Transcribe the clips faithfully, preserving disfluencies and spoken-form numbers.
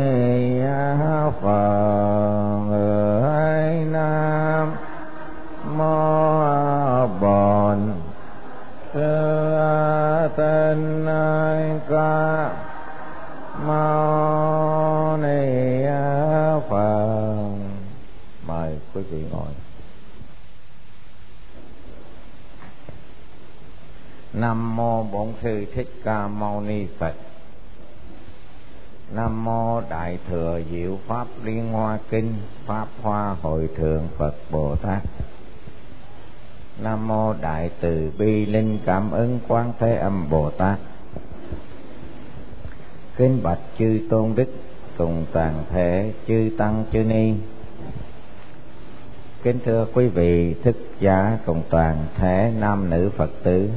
Ni Phật. Nam mô Bổn Sư Thích Ca Mâu Ni Phật. Mời quý vị ngồi. Nam mô Bổn Sư Thích Ca Mâu Ni Phật. Nam mô Đại Thừa Diệu Pháp Liên Hoa Kinh, Pháp Hoa Hội Thượng Phật Bồ Tát. Nam mô Đại Từ Bi Linh Cảm Ứng Quán Thế Âm Bồ Tát. Kính bạch chư tôn đức cùng toàn thể chư tăng chư ni. Kính thưa quý vị thức giả cùng toàn thể nam nữ Phật tử.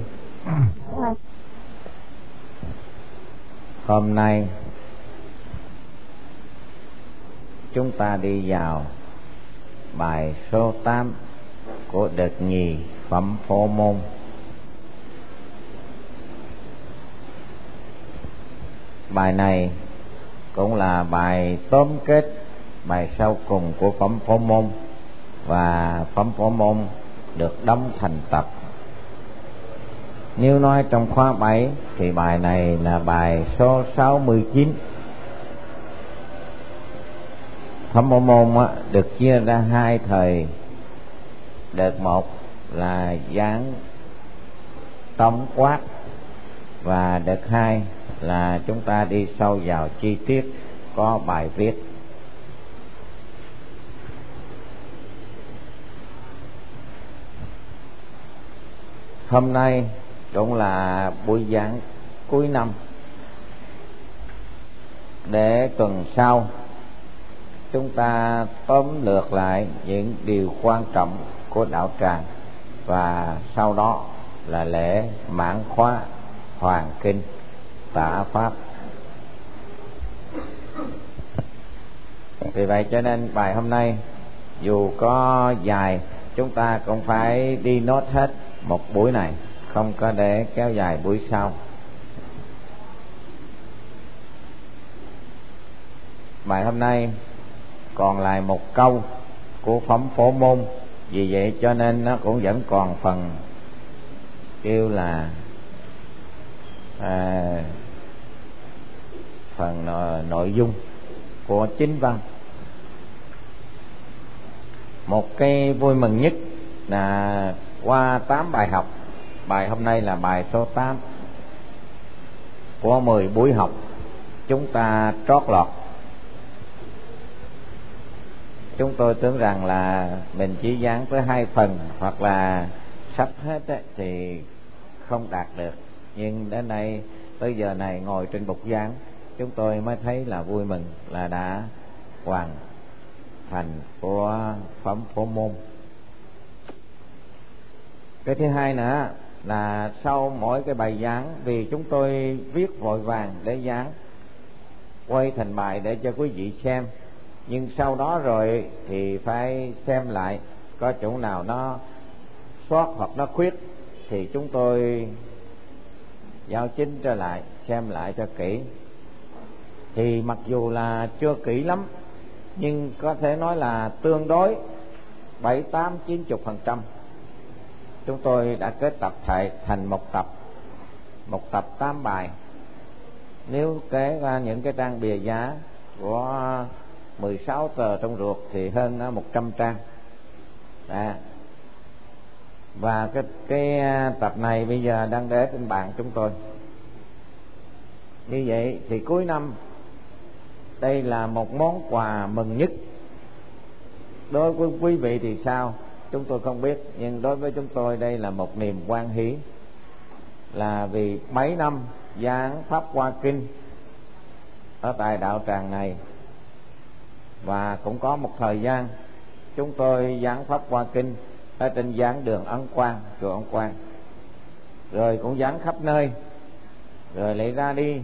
Hôm nay chúng ta đi vào bài số tám của đợt nhì phẩm Phổ Môn. Bài này cũng là bài tóm kết, bài sau cùng của phẩm Phổ Môn, và phẩm Phổ Môn được đóng thành tập. Nếu nói trong khóa bảy thì bài này là bài số sáu mươi chín. Phẩm Phổ Môn á, được chia ra hai thời. Đợt một là giảng tổng quát, và đợt hai là chúng ta đi sâu vào chi tiết, có bài viết. Hôm nay cũng là buổi giảng cuối năm. Để tuần sau chúng ta tóm lược lại những điều quan trọng của đạo tràng, và sau đó là lễ mãn khóa Hoàng Kinh Tả Pháp. Vì vậy cho nên bài hôm nay dù có dài, chúng ta cũng phải đi nốt hết một buổi này, không có để kéo dài buổi sau. Bài hôm nay còn lại một câu của phẩm Phổ Môn, vì vậy cho nên nó cũng vẫn còn phần kêu là à, phần nội dung của chính văn. Một cái vui mừng nhất là qua tám bài học, bài hôm nay là bài số tám của mười buổi học, chúng ta trót lọt. Chúng tôi tưởng rằng là mình chỉ giảng tới hai phần hoặc là sắp hết ấy, thì không đạt được. Nhưng đến nay tới giờ này ngồi trên bục giảng, chúng tôi mới thấy là vui mừng là đã hoàn thành của phẩm Phổ Môn. Cái thứ hai nữa là sau mỗi cái bài giảng, vì chúng tôi viết vội vàng để giảng, quay thành bài để cho quý vị xem, nhưng sau đó rồi thì phải xem lại, có chỗ nào nó sót hoặc nó khuyết thì chúng tôi giao chính trở lại, xem lại cho kỹ. Thì mặc dù là chưa kỹ lắm, nhưng có thể nói là tương đối bảy, tám, chín mươi phần trăm. Chúng tôi đã kết tập lại thành một tập, một tập tám bài. Nếu kể ra những cái trang bìa giá của mười sáu tờ trong ruột thì hơn một trăm trang. À, và cái, cái tập này bây giờ đang để trên bàn chúng tôi. Như vậy thì cuối năm đây là một món quà mừng nhất. Đối với quý vị thì sao chúng tôi không biết, nhưng đối với chúng tôi đây là một niềm hoan hỷ, là vì mấy năm giảng Pháp Hoa Kinh ở tại đạo tràng này, và cũng có một thời gian chúng tôi giảng Pháp Hoa Kinh ở trên giảng đường Ấn Quang, chùa Ấn Quang, rồi cũng giảng khắp nơi, rồi lại ra đi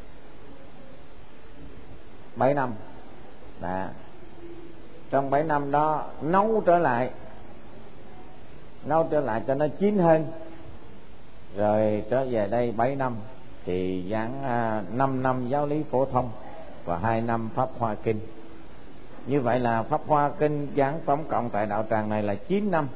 bảy năm. Đã. Trong bảy năm đó nấu trở lại, nấu trở lại cho nó chín hơn, rồi trở về đây bảy năm thì giảng à, năm năm giáo lý phổ thông, và hai năm Pháp Hoa Kinh. Như vậy là Pháp Hoa Kinh giảng tổng cộng tại đạo tràng này là chín năm.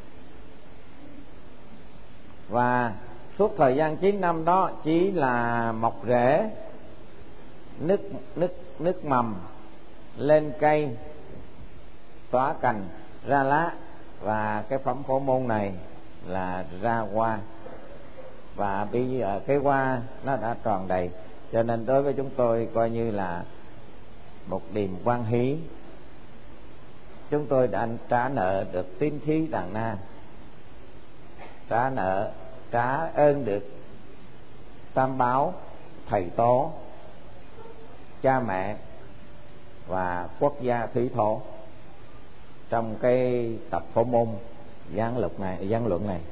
Và suốt thời gian chín năm đó chỉ là mọc rễ, nứt nứt nứt mầm, lên cây, tỏa cành, ra lá, và cái phẩm phổ môn này là ra hoa. Và bây giờ cái hoa nó đã tròn đầy, cho nên đối với chúng tôi coi như là một điềm quan hỷ. Chúng tôi đã trả nợ được tín thí Đàn Na, trả nợ, trả ơn được tam bảo, thầy tổ, cha mẹ và quốc gia thủy thổ trong cái tập phổ môn giảng luận này, giảng luận này.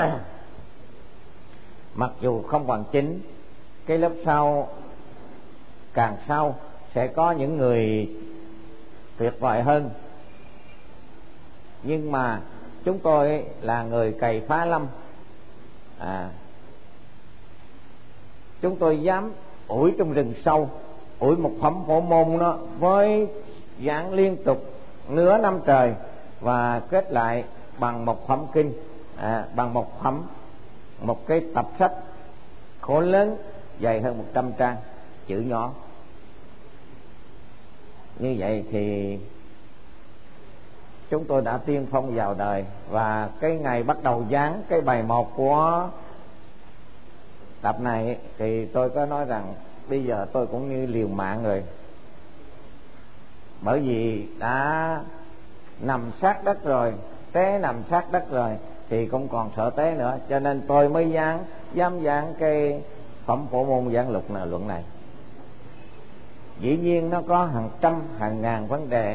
Mặc dù không hoàn chính, cái lớp sau càng sau sẽ có những người tuyệt vời hơn, nhưng mà chúng tôi là người cày phá lâm, à, chúng tôi dám ủi trong rừng sâu, ủi một phẩm phổ môn đó với giảng liên tục nửa năm trời, và kết lại bằng một phẩm kinh, à, bằng một phẩm, một cái tập sách khổ lớn dày hơn một trăm trang, chữ nhỏ. Như vậy thì chúng tôi đã tiên phong vào đời. Và cái ngày bắt đầu giảng cái bài một của tập này thì tôi có nói rằng bây giờ tôi cũng như liều mạng rồi, bởi vì đã nằm sát đất rồi, té nằm sát đất rồi thì không còn sợ té nữa, cho nên tôi mới dám dám giảng cái phẩm phổ môn giảng luật này, luận này. Dĩ nhiên nó có hàng trăm hàng ngàn vấn đề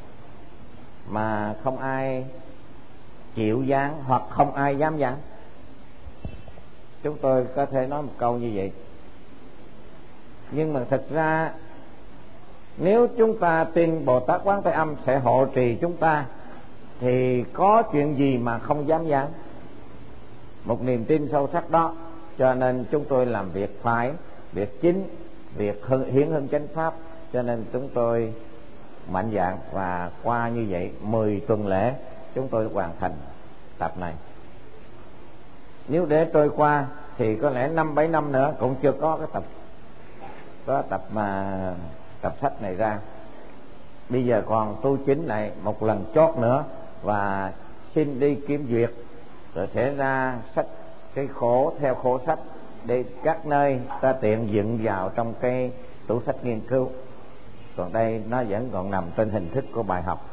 mà không ai chịu giảng hoặc không ai dám giảng. Chúng tôi có thể nói một câu như vậy, nhưng mà thực ra nếu chúng ta tin Bồ Tát Quán Thế Âm sẽ hộ trì chúng ta thì có chuyện gì mà không dám giảng. Một niềm tin sâu sắc đó, cho nên chúng tôi làm việc phải, việc chính, việc hiến hưng chánh pháp, cho nên chúng tôi mạnh dạn. Và qua như vậy mười tuần lễ chúng tôi hoàn thành tập này. Nếu để trôi qua thì có lẽ năm bảy năm nữa cũng chưa có cái tập có tập mà tập sách này ra. Bây giờ còn tu chính này một lần chót nữa, và xin đi kiểm duyệt rồi sẽ ra sách cái khổ theo khổ sách để các nơi ta tiện dựng vào trong cái tủ sách nghiên cứu. Còn đây nó vẫn còn nằm trên hình thức của bài học.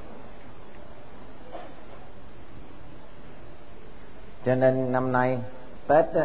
Cho nên năm nay Tết á,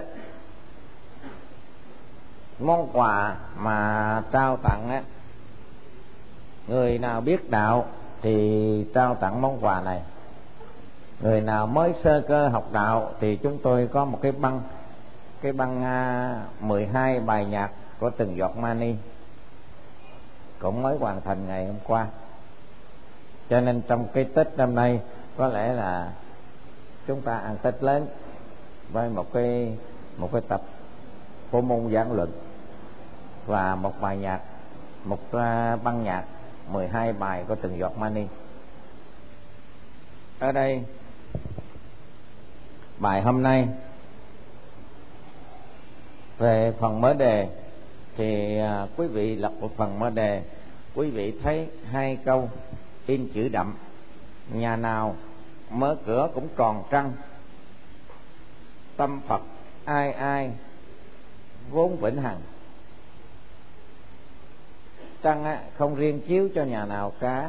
món quà mà trao tặng á, người nào biết đạo thì trao tặng món quà này, người nào mới sơ cơ học đạo thì chúng tôi có một cái băng, cái băng mười hai bài nhạc của Từng Giọt Mani, cũng mới hoàn thành ngày hôm qua. Cho nên trong cái Tết năm nay có lẽ là chúng ta ăn Tết lớn với một cái một cái tập phổ môn giảng luận và một bài nhạc, một băng nhạc mười hai bài của Từng Giọt Mani. Ở đây bài hôm nay về phần mở đề thì à, quý vị lật một phần mở đề, quý vị thấy hai câu in chữ đậm: nhà nào mở cửa cũng tròn trăng, tâm Phật ai ai vốn vĩnh hằng. Trăng á, không riêng chiếu cho nhà nào cả,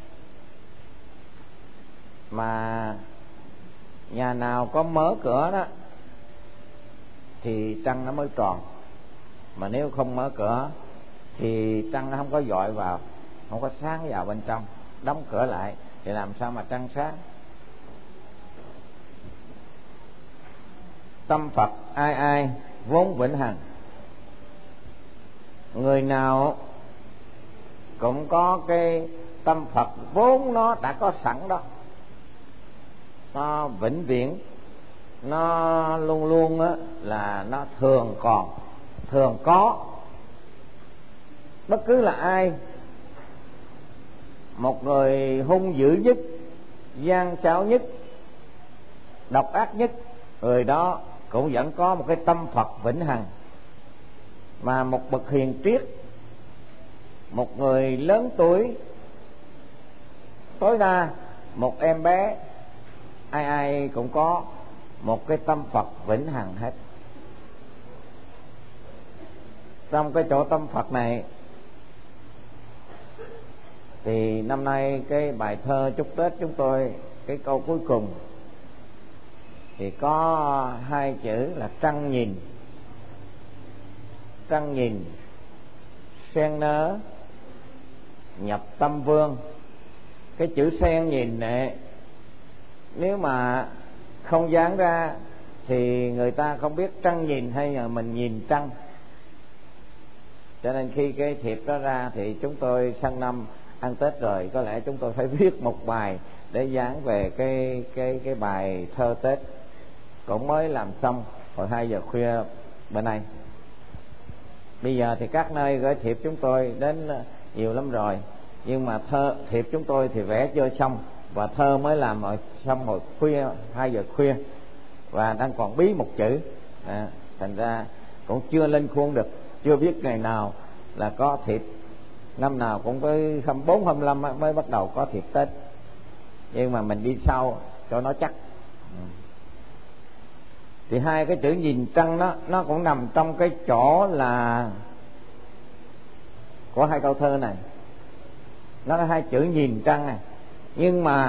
mà nhà nào có mở cửa đó thì trăng nó mới tròn, mà nếu không mở cửa thì trăng nó không có dọi vào, không có sáng vào bên trong. Đóng cửa lại thì làm sao mà trăng sáng? Tâm Phật ai ai vốn vĩnh hằng. Người nào cũng có cái tâm Phật vốn nó đã có sẵn đó, nó vĩnh viễn, nó luôn luôn á là nó thường còn, thường có. bất cứ là ai, một người hung dữ nhất, gian xảo nhất, độc ác nhất, người đó cũng vẫn có một cái tâm Phật vĩnh hằng. Mà một bậc hiền triết, một người lớn tuổi, tối đa một em bé, ai ai cũng có một cái tâm Phật vĩnh hằng hết. Trong cái chỗ tâm Phật này thì năm nay cái bài thơ chúc Tết chúng tôi, cái câu cuối cùng thì có hai chữ là trăng nhìn. Trăng nhìn sen nở nhập tâm vương. Cái chữ sen nhìn này nếu mà không dán ra thì người ta không biết trăng nhìn hay là mình nhìn trăng. Cho nên khi cái thiệp đó ra thì chúng tôi sang năm ăn Tết rồi có lẽ chúng tôi phải viết một bài để dán về cái cái cái bài thơ Tết, cũng mới làm xong hồi hai giờ khuya bữa nay. Bây giờ thì các nơi gửi thiệp chúng tôi đến nhiều lắm rồi, nhưng mà thơ thiệp chúng tôi thì vẽ chưa xong, và thơ mới làm rồi xong hồi khuya hai giờ khuya, và đang còn bí một chữ, à, thành ra cũng chưa lên khuôn được, chưa biết ngày nào là có thiệp. Năm nào cũng với hai mươi bốn hai mươi lăm mới bắt đầu có thiệp Tết, nhưng mà mình đi sau cho nó chắc. Thì hai cái chữ nhìn trăng đó nó cũng nằm trong cái chỗ là của hai câu thơ này. Nó là hai chữ nhìn trăng này, nhưng mà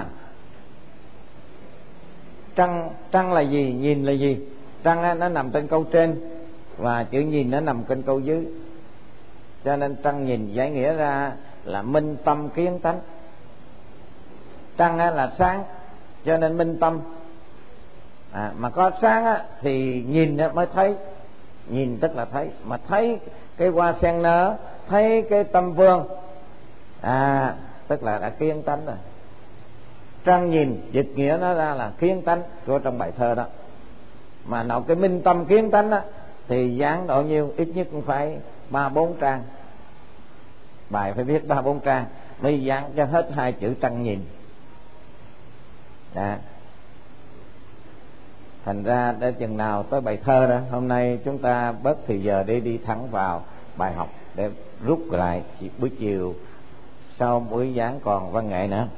trăng trăng là gì, nhìn là gì? Trăng nó nằm trên câu trên và chữ nhìn nó nằm trên câu dưới. Cho nên trăng nhìn giải nghĩa ra là minh tâm kiến tánh. Trăng là sáng, cho nên minh tâm. À, mà có sáng á, thì nhìn mới thấy. Nhìn tức là thấy, mà thấy cái hoa sen nở, thấy cái tâm vương, à tức là đã kiến tánh rồi. Trăng nhìn dịch nghĩa nó ra là kiến tánh của trong bài thơ đó. Mà nào cái minh tâm kiến tánh á thì dán độ nhiêu, ít nhất cũng phải ba bốn trang, bài phải viết ba bốn trang mới dán cho hết hai chữ trăng nhìn. Đó. Thành ra đến chừng nào tới bài thơ đó, hôm nay chúng ta bớt thì giờ để đi thẳng vào bài học để rút lại buổi chiều sau buổi giảng còn văn nghệ nữa.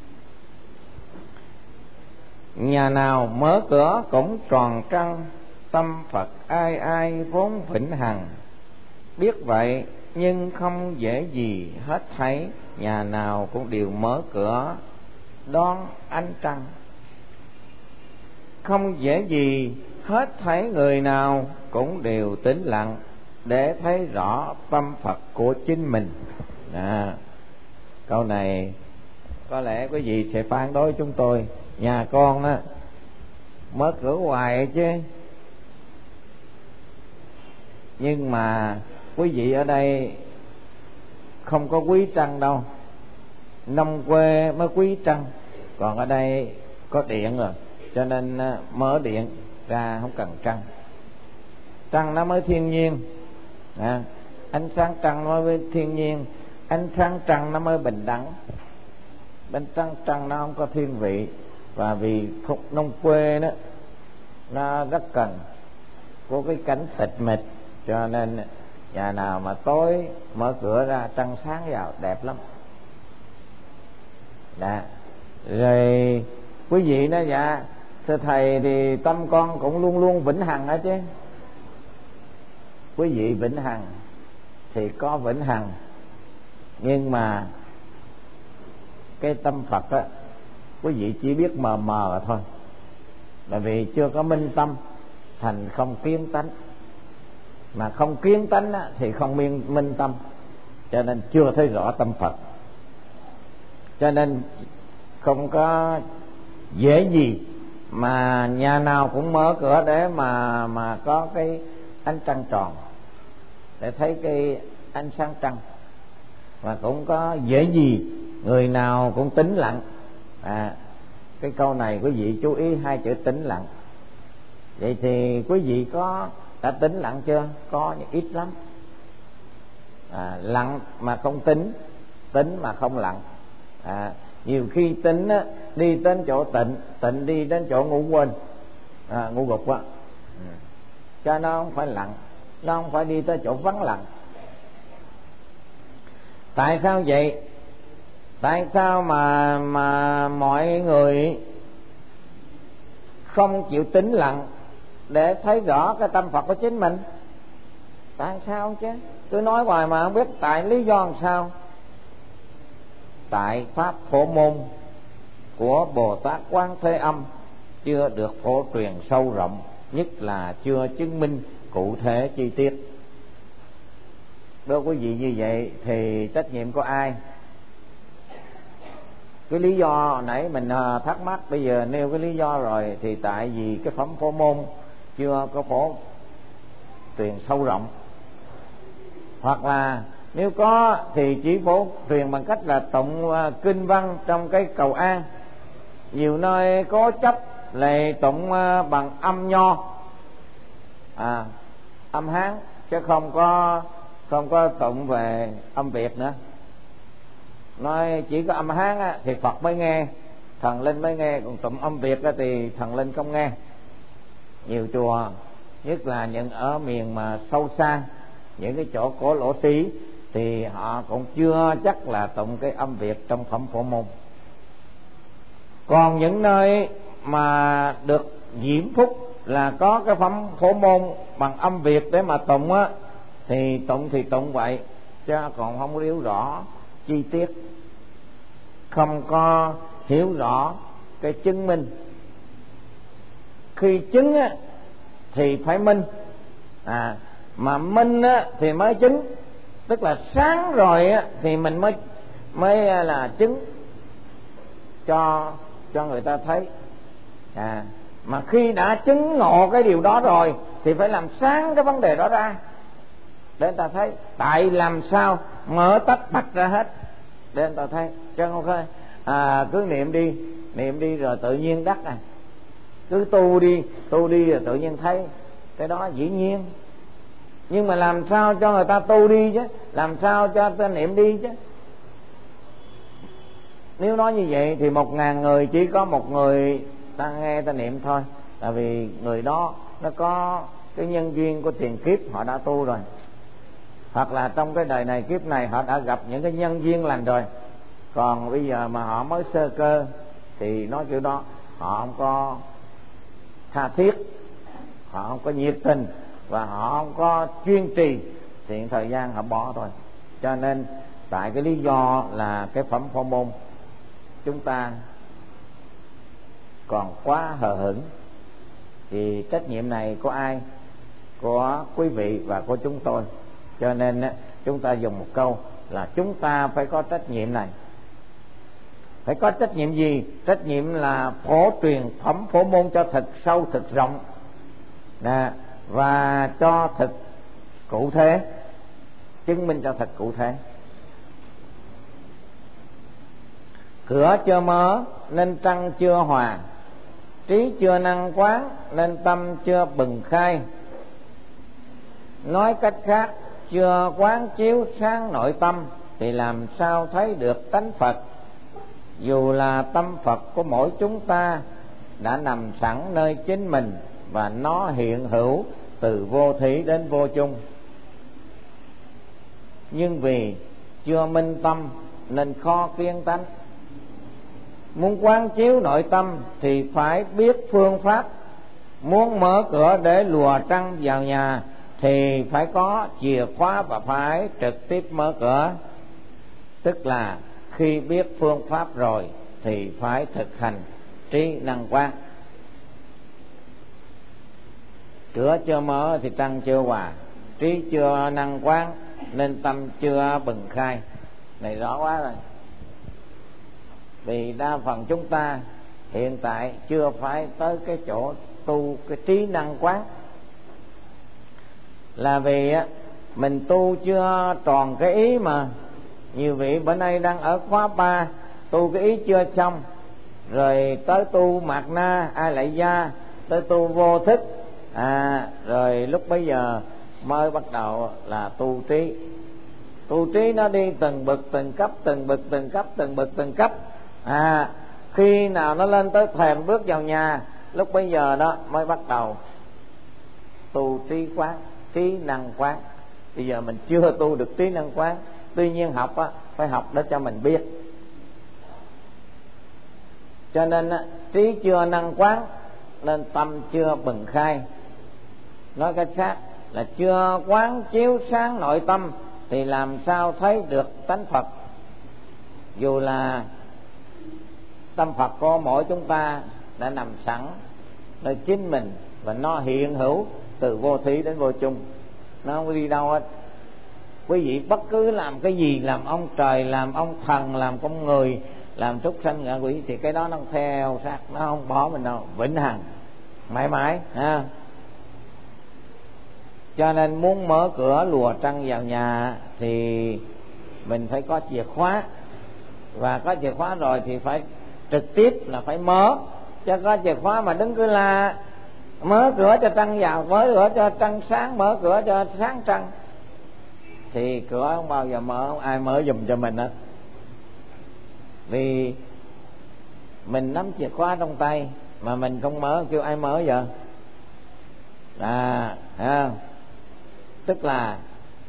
Nhà nào mở cửa cũng tròn trăng, tâm Phật ai ai vốn vĩnh hằng. Biết vậy nhưng không dễ gì hết thấy, nhà nào cũng đều mở cửa đón ánh trăng. Không dễ gì hết thấy, người nào cũng đều tĩnh lặng để thấy rõ tâm Phật của chính mình. À, câu này có lẽ quý vị sẽ phản đối chúng tôi, nhà con á mở cửa hoài chứ. Nhưng mà quý vị ở đây không có quý trăng đâu, nông quê mới quý trăng, còn ở đây có điện rồi cho nên mở điện ra không cần trăng. Trăng nó mới thiên nhiên, à, ánh sáng trăng nó mới thiên nhiên, ánh sáng trăng nó mới bình đẳng. Bên trăng trăng nó không có thiên vị, và vì khúc nông quê đó nó rất cần có cái cảnh tịch mịch, cho nên nhà nào mà tối mở cửa ra trăng sáng vào đẹp lắm. Đó. Rồi quý vị nói dạ thưa thầy thì tâm con cũng luôn luôn vĩnh hằng đó chứ. Quý vị vĩnh hằng thì có vĩnh hằng, nhưng mà cái tâm Phật á quý vị chỉ biết mờ mờ thôi, là vì chưa có minh tâm thành không kiến tánh, mà không kiến tánh á, thì không minh, minh tâm, cho nên chưa thấy rõ tâm Phật. Cho nên không có dễ gì mà nhà nào cũng mở cửa để mà mà có cái ánh trăng tròn để thấy cái ánh sáng trăng, và cũng có dễ gì người nào cũng tĩnh lặng. À, cái câu này quý vị chú ý hai chữ tĩnh lặng. Vậy thì quý vị có đã tĩnh lặng chưa? Có nhưng ít lắm. à, lặng mà không tính, tính mà không lặng. À, nhiều khi tính á, đi đến chỗ tịnh, tịnh đi đến chỗ ngủ quên, à, ngủ gục á, ừ. Cho nó không phải lặng, nó không phải đi tới chỗ vắng lặng. Tại sao vậy? Tại sao mà mà mọi người không chịu tĩnh lặng để thấy rõ cái tâm Phật của chính mình? Tại sao chứ? Tôi nói hoài mà không biết tại lý do làm sao. Tại pháp phổ môn của Bồ Tát Quán Thế Âm chưa được phổ truyền sâu rộng, nhất là chưa chứng minh cụ thể chi tiết. Đối với quý vị như vậy thì trách nhiệm của ai? Cái lý do nãy mình thắc mắc, bây giờ nêu cái lý do rồi, thì tại vì cái phẩm phổ môn chưa có phổ truyền sâu rộng, hoặc là nếu có thì chỉ phổ truyền bằng cách là tụng kinh văn trong cái cầu an. Nhiều nơi có chấp là tụng bằng âm Nho, à, âm Hán, chứ không có không có tụng về âm Việt nữa. Nói chỉ có âm Hán á, thì Phật mới nghe, thần linh mới nghe, còn tụng âm Việt á, thì thần linh không nghe. Nhiều chùa, nhất là những ở miền mà sâu xa, những cái chỗ cổ lỗ tí, thì họ cũng chưa chắc là tụng cái âm Việt trong phẩm phổ môn. Còn những nơi mà được diễm phúc là có cái phẩm phổ môn bằng âm Việt để mà tụng á, thì tụng thì tụng vậy, chứ còn không hiểu rõ chi tiết, không có hiểu rõ cái chứng minh. Khi chứng á, thì phải minh, à, mà minh á, thì mới chứng, tức là sáng rồi á, thì mình mới mới là chứng cho cho người ta thấy. À, mà khi đã chứng ngộ cái điều đó rồi thì phải làm sáng cái vấn đề đó ra để người ta thấy. Tại làm sao mở tách bạch ra hết để người ta thấy, chứ không phải à, cứ niệm đi niệm đi rồi tự nhiên đắc, à cứ tu đi tu đi rồi tự nhiên thấy. Cái đó dĩ nhiên, nhưng mà làm sao cho người ta tu đi chứ, làm sao cho người ta niệm đi chứ. Nếu nói như vậy thì một ngàn người chỉ có một người ta nghe ta niệm thôi, tại vì người đó nó có cái nhân duyên của tiền kiếp họ đã tu rồi, hoặc là trong cái đời này kiếp này họ đã gặp những cái nhân duyên lành rồi. Còn bây giờ mà họ mới sơ cơ thì nói kiểu đó họ không có tha thiết, họ không có nhiệt tình, và họ không có chuyên trì, thì thời gian họ bỏ thôi. Cho nên tại cái lý do là cái phẩm phổ môn chúng ta còn quá hờ hững, thì trách nhiệm này của ai? Của quý vị và của chúng tôi. Cho nên chúng ta dùng một câu là chúng ta phải có trách nhiệm này. Phải có trách nhiệm gì? Trách nhiệm là phổ truyền phẩm phổ môn cho thật sâu thật rộng, nè, và cho thật cụ thể, chứng minh cho thật cụ thể. Cửa chưa mở nên trăng chưa hòa, trí chưa năng quán nên tâm chưa bừng khai. Nói cách khác, chưa quán chiếu sáng nội tâm thì làm sao thấy được tánh Phật. Dù là tâm Phật của mỗi chúng ta đã nằm sẵn nơi chính mình, và nó hiện hữu từ vô thủy đến vô chung, nhưng vì chưa minh tâm nên khó kiến tánh. Muốn quán chiếu nội tâm thì phải biết phương pháp. Muốn mở cửa để lùa trăng vào nhà thì phải có chìa khóa và phải trực tiếp mở cửa. Tức là khi biết phương pháp rồi thì phải thực hành trí năng quán. Cửa chưa mở thì trăng chưa hòa, trí chưa năng quán nên tâm chưa bừng khai. Này rõ quá rồi. Vì đa phần chúng ta hiện tại chưa phải tới cái chỗ tu cái trí năng quán, là vì á mình tu chưa tròn cái ý. Mà nhiều vị bữa nay đang ở khóa ba tu cái ý chưa xong, rồi tới tu mạt na ai lại gia, tới tu vô thức, à rồi lúc bấy giờ mới bắt đầu là tu trí. Tu trí nó đi từng bậc từng cấp, từng bậc từng cấp, từng bậc từng cấp. À, khi nào nó lên tới thềm bước vào nhà, lúc bây giờ đó mới bắt đầu tu trí quán, trí năng quán. Bây giờ mình chưa tu được trí năng quán, tuy nhiên học á, phải học để cho mình biết. Cho nên á, trí chưa năng quán nên tâm chưa bừng khai. Nói cách khác là chưa quán chiếu sáng nội tâm thì làm sao thấy được tánh Phật. Dù là tâm Phật của mỗi chúng ta đã nằm sẵn nơi chính mình, và nó hiện hữu từ vô thí đến vô chung, nó không đi đâu hết. Quý vị bất cứ làm cái gì, làm ông trời, làm ông thần, làm con người, làm súc sanh ngạ quỷ, thì cái đó nó theo sát, nó không bỏ mình đâu, vĩnh hằng mãi mãi ha. Cho nên muốn mở cửa lùa trăng vào nhà thì mình phải có chìa khóa, và có chìa khóa rồi thì phải trực tiếp là phải mở. Chứ có chìa khóa mà đứng cứ là mở cửa cho trăng vào, mở cửa cho trăng sáng, mở cửa cho sáng trăng, thì cửa không bao giờ mở, không ai mở giùm cho mình hết. Vì mình nắm chìa khóa trong tay mà mình không mở, kêu ai mở vậy? À, à tức là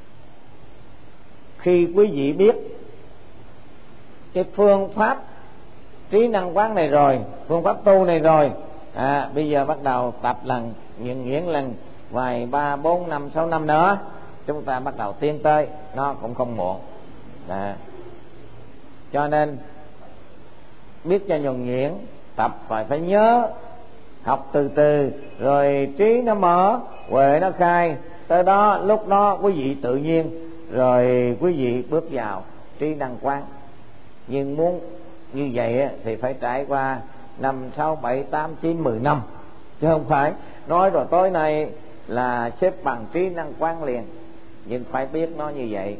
khi quý vị biết cái phương pháp trí năng quán này rồi, phương pháp tu này rồi, à, bây giờ bắt đầu tập lần, nghiền nghiến lần, vài ba bốn năm sáu năm nữa chúng ta bắt đầu tiến tới, nó cũng không muộn. À, cho nên biết cho nhuần nhuyễn, tập phải phải nhớ, học từ từ, rồi trí nó mở, huệ nó khai, tới đó lúc đó quý vị tự nhiên rồi quý vị bước vào trí năng quán. Nhưng muốn như vậy thì phải trải qua năm sáu bảy tám chín mười năm, chứ không phải nói rồi tối nay là xếp bằng trí năng quán liền. Nhưng phải biết nó như vậy.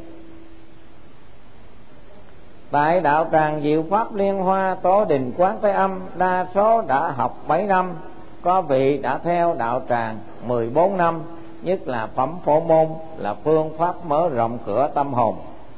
Tại đạo tràng Diệu Pháp Liên Hoa Tố Đình Quán Thế Âm, đa số đã học bảy năm, có vị đã theo đạo tràng mười bốn năm. Nhất là phẩm phổ môn là phương pháp mở rộng cửa tâm hồn.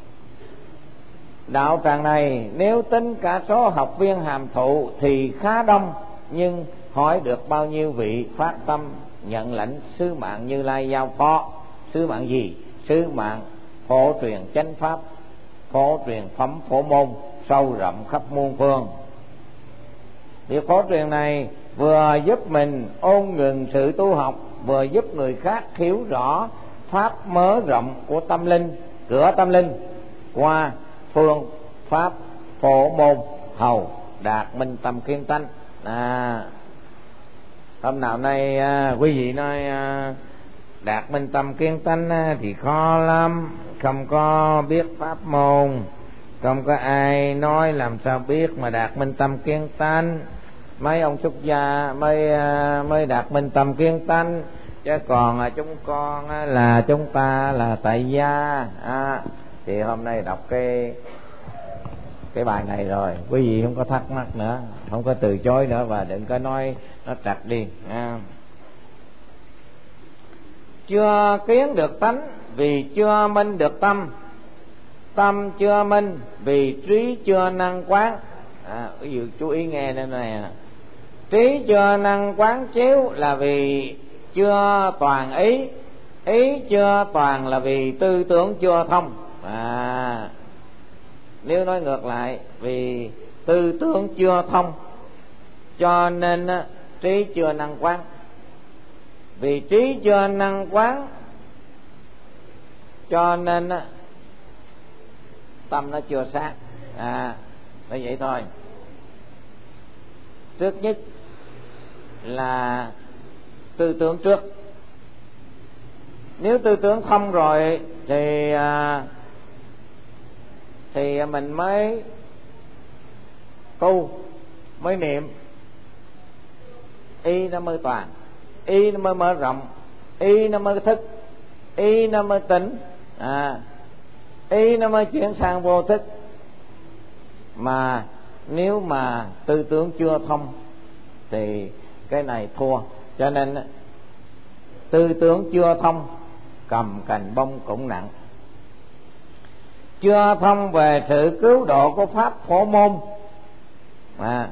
Đạo tràng này nếu tính cả số học viên hàm thụ thì khá đông, nhưng hỏi được bao nhiêu vị phát tâm nhận lãnh sứ mạng Như Lai giao phó. Sứ mạng gì? Sứ mạng phổ truyền chánh pháp, phổ truyền phẩm phổ môn sâu rộng khắp muôn phương. Việc phổ truyền này vừa giúp mình ôn ngừng sự tu học, vừa giúp người khác hiểu rõ pháp mở rộng của tâm linh, cửa tâm linh qua phương pháp phổ môn hầu đạt minh tâm kiên tánh. À, hôm nào nay à, quý vị nói à, đạt minh tâm kiên tánh à, thì khó lắm, không có biết pháp môn, không có ai nói làm sao biết mà đạt minh tâm kiên tánh. Mấy ông xuất gia mới à, mới đạt minh tâm kiên tánh, chứ còn à, chúng con à, là chúng ta là tại gia. À, thì hôm nay đọc cái cái bài này rồi, quý vị không có thắc mắc nữa, không có từ chối nữa, và đừng có nói nó trật đi. À, chưa kiến được tánh vì chưa minh được tâm, tâm chưa minh vì trí chưa năng quán. À, ví dụ chú ý nghe đây này, trí chưa năng quán chiếu là vì chưa toàn ý, ý chưa toàn là vì tư tưởng chưa thông. À, nếu nói ngược lại, vì tư tưởng chưa thông cho nên trí chưa năng quán. Vì trí chưa năng quán cho nên tâm nó chưa sáng. À, như vậy thôi. Trước nhất là tư tưởng trước. Nếu tư tưởng thông rồi thì à, thì mình mới tu, mới niệm, y nó mới toàn, y nó mới mở rộng, y nó mới thức, y nó mới tỉnh. À, y nó mới chuyển sang vô thức. Mà nếu mà tư tưởng chưa thông thì cái này thua. Cho nên tư tưởng chưa thông, cầm cành bông cũng nặng. chưa thông về sự cứu độ của pháp phổ môn à,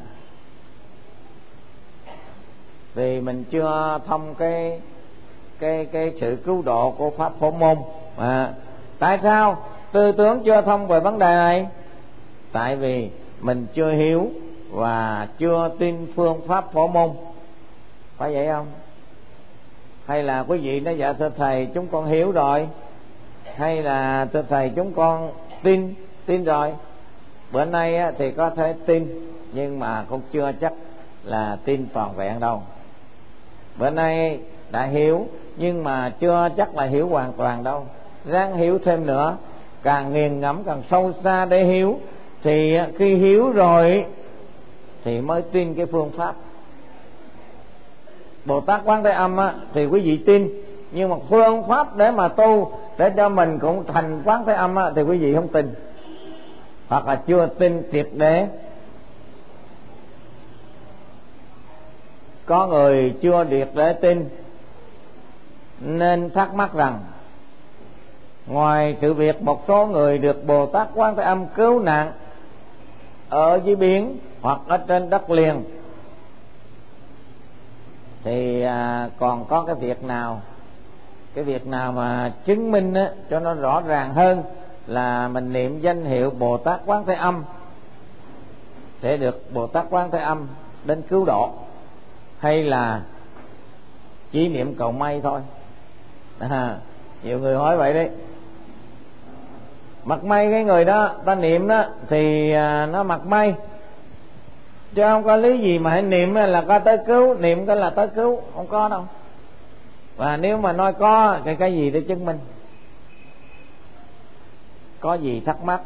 vì mình chưa thông cái cái cái sự cứu độ của pháp phổ môn à. Tại sao tư tưởng chưa thông về vấn đề này? Tại vì mình chưa hiểu và chưa tin phương pháp phổ môn, phải vậy không? Hay là quý vị nói dạ thưa thầy chúng con hiểu rồi, hay là thưa thầy chúng con tin tin rồi. Bữa nay thì có thể tin nhưng mà cũng chưa chắc là tin toàn vẹn đâu. Bữa nay đã hiểu nhưng mà chưa chắc là hiểu hoàn toàn đâu. Ráng hiểu thêm nữa, càng nghiền ngẫm càng sâu xa để hiểu, thì khi hiểu rồi thì mới tin cái phương pháp. Bồ Tát Quán Thế Âm á, thì quý vị tin, nhưng mà phương pháp để mà tu để cho mình cũng thành Quán Thế Âm á, thì quý vị không tin, hoặc là chưa tin triệt để. Có người chưa triệt để tin nên thắc mắc rằng ngoài sự việc một số người được Bồ Tát Quán Thế Âm cứu nạn ở dưới biển hoặc ở trên đất liền, thì à, còn có cái việc nào cái việc nào mà chứng minh á, cho nó rõ ràng hơn là mình niệm danh hiệu Bồ Tát Quán Thế Âm sẽ được Bồ Tát Quán Thế Âm đến cứu độ, hay là chỉ niệm cầu may thôi? À, nhiều người hỏi vậy đấy. Mặc may cái người đó ta niệm đó thì à, nó mặc may, chứ không có lý gì mà hãy niệm là có tới cứu, niệm cái là tới cứu, không có đâu. Và nếu mà nói có thì cái gì để chứng minh? Có gì thắc mắc,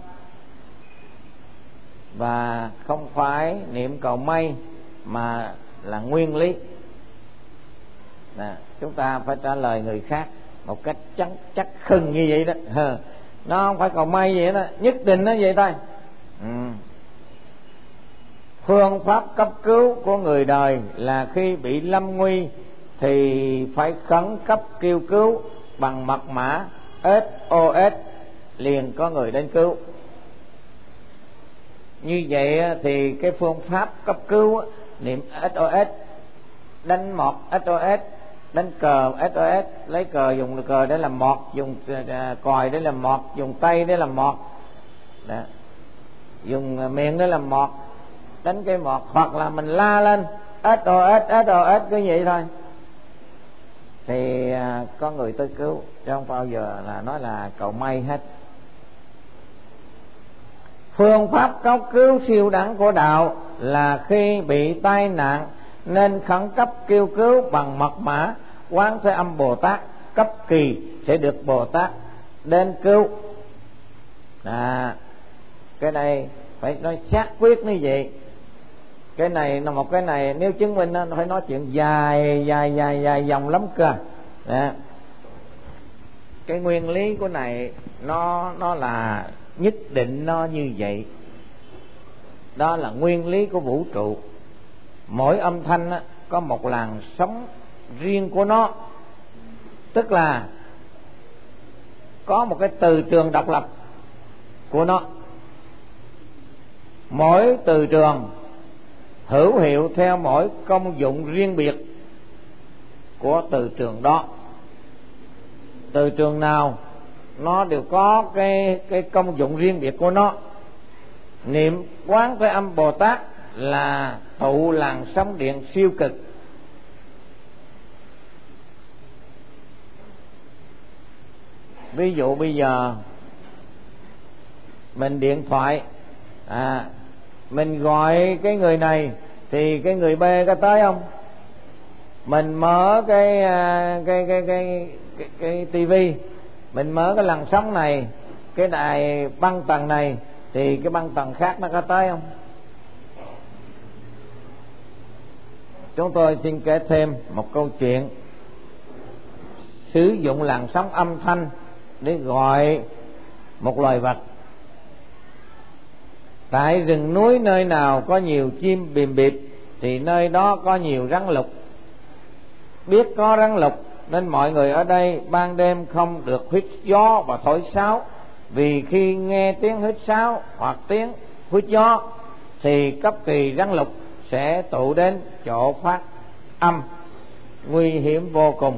và không phải niệm cầu may mà là nguyên lý. Nè, chúng ta phải trả lời người khác một cách chắc chắc khưng như vậy đó. Nó không phải cầu may vậy đó, nhất định nó vậy thôi. Ừ. Phương pháp cấp cứu của người đời là khi bị lâm nguy thì phải khẩn cấp kêu cứu bằng mật mã ét o ét, liền có người đến cứu. Như vậy thì cái phương pháp cấp cứu niệm ét o ét, đánh mọt ét o ét, đánh cờ ét o ét, lấy cờ dùng cờ để làm mọt, dùng còi để làm mọt, dùng tay để làm mọt, đó, dùng miệng để làm mọt, đánh cái mọt, hoặc là mình la lên ét o ét ét o ét cứ vậy thôi, thì có người tới cứu, chứ không bao giờ là nói là cầu may hết. Phương pháp cấp cứu siêu đẳng của đạo là khi bị tai nạn nên khẩn cấp kêu cứu bằng mật mã Quán Thế Âm Bồ Tát, cấp kỳ sẽ được Bồ Tát đến cứu. À, cái này phải nói xác quyết như vậy. Cái này là một cái này nếu chứng minh nó phải nói chuyện dài dài dài dài dòng lắm cơ. Đó. Cái nguyên lý của này nó nó là nhất định nó như vậy. Đó là nguyên lý của vũ trụ. Mỗi âm thanh á, có một làn sóng riêng của nó, tức là có một cái từ trường độc lập của nó. Mỗi từ trường hữu hiệu theo mỗi công dụng riêng biệt của từ trường đó. Từ trường nào nó đều có cái cái công dụng riêng biệt của nó. Niệm Quán Thế Âm Bồ Tát là tụ làn sóng điện siêu cực. Ví dụ bây giờ mình điện thoại, à, mình gọi cái người này thì cái người B có tới không? Mình mở cái cái cái cái cái, cái tivi, mình mở cái làn sóng này, cái đài băng tần này, thì cái băng tần khác nó có tới không? Chúng tôi xin kể thêm một câu chuyện sử dụng làn sóng âm thanh để gọi một loài vật. Tại rừng núi nơi nào có nhiều chim bìm bịp thì nơi đó có nhiều rắn lục. Biết có rắn lục nên mọi người ở đây ban đêm không được huýt gió và thổi sáo, vì khi nghe tiếng huýt sáo hoặc tiếng huýt gió thì cấp kỳ rắn lục sẽ tụ đến chỗ phát âm, nguy hiểm vô cùng.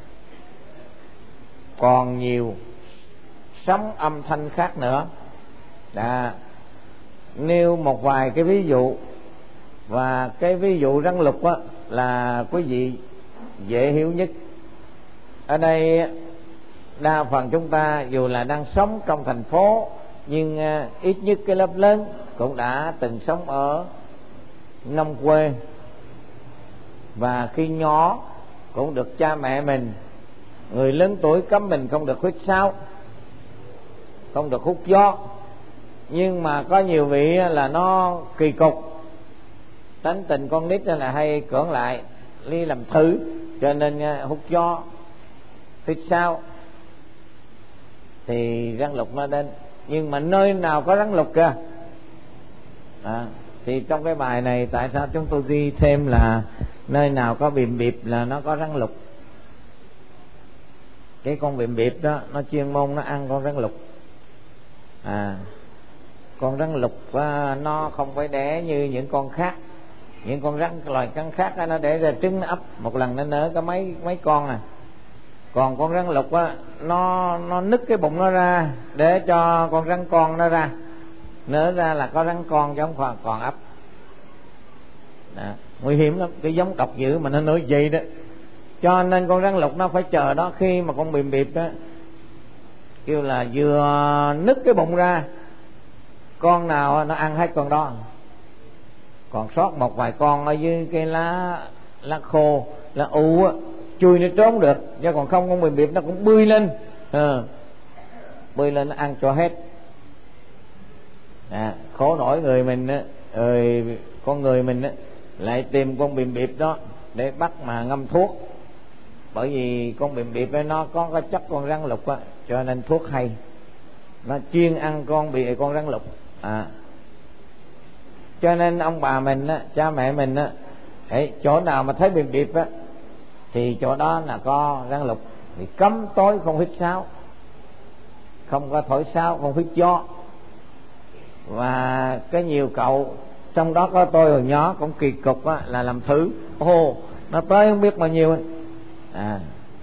Còn nhiều sóng âm thanh khác nữa. Đã nêu một vài cái ví dụ, và cái ví dụ rắn lục á, là quý vị dễ hiểu nhất. Ở đây đa phần chúng ta dù là đang sống trong thành phố, nhưng ít nhất cái lớp lớn cũng đã từng sống ở nông quê, và khi nhỏ cũng được cha mẹ mình, người lớn tuổi cấm mình không được huýt sáo, không được hút gió. Nhưng mà có nhiều vị là nó kỳ cục, tánh tình con nít là hay cưỡng lại, đi làm thử, cho nên hút gió, huýt sáo thì rắn lục nó đến. Nhưng mà nơi nào có rắn lục kìa, à, thì trong cái bài này tại sao chúng tôi ghi thêm là nơi nào có bìm bịp là nó có rắn lục. Cái con bìm bịp đó nó chuyên môn nó ăn con rắn lục. À, con rắn lục à, nó không phải đẻ như những con khác. Những con rắn loài rắn khác đó, nó đẻ ra trứng, nó ấp một lần nó nở có mấy mấy con à. Còn con rắn lục á, nó nó nứt cái bụng nó ra để cho con rắn con nó ra, nở ra là có rắn con chứ không còn còn ấp. Đó, nguy hiểm lắm, cái giống độc dữ mà nó nổi vậy đó. Cho nên con rắn lục nó phải chờ đó, khi mà con bìm bịp đó kêu là vừa nứt cái bụng ra, con nào nó ăn hết con đó, còn sót một vài con ở dưới cái lá lá khô, lá u á, chui nó trốn được, chứ còn không con bìm bịp nó cũng bươi lên, à, bươi lên nó ăn cho hết. À, khổ nổi người mình á, rồi con người mình á lại tìm con bìm bịp đó để bắt mà ngâm thuốc, bởi vì con bìm bịp ấy nó có cái chất con rắn lục á, cho nên thuốc hay, nó chuyên ăn con bị con rắn lục. À, cho nên ông bà mình á, cha mẹ mình á, ấy, chỗ nào mà thấy bìm bịp á thì chỗ đó là có rắn lục, thì cấm tối không huýt sáo, không có thổi sáo, không huýt gió. Và cái nhiều cậu trong đó có tôi hồi nhỏ cũng kỳ cục á, là làm thử, ô nó tới không biết bao nhiêu ấy. À,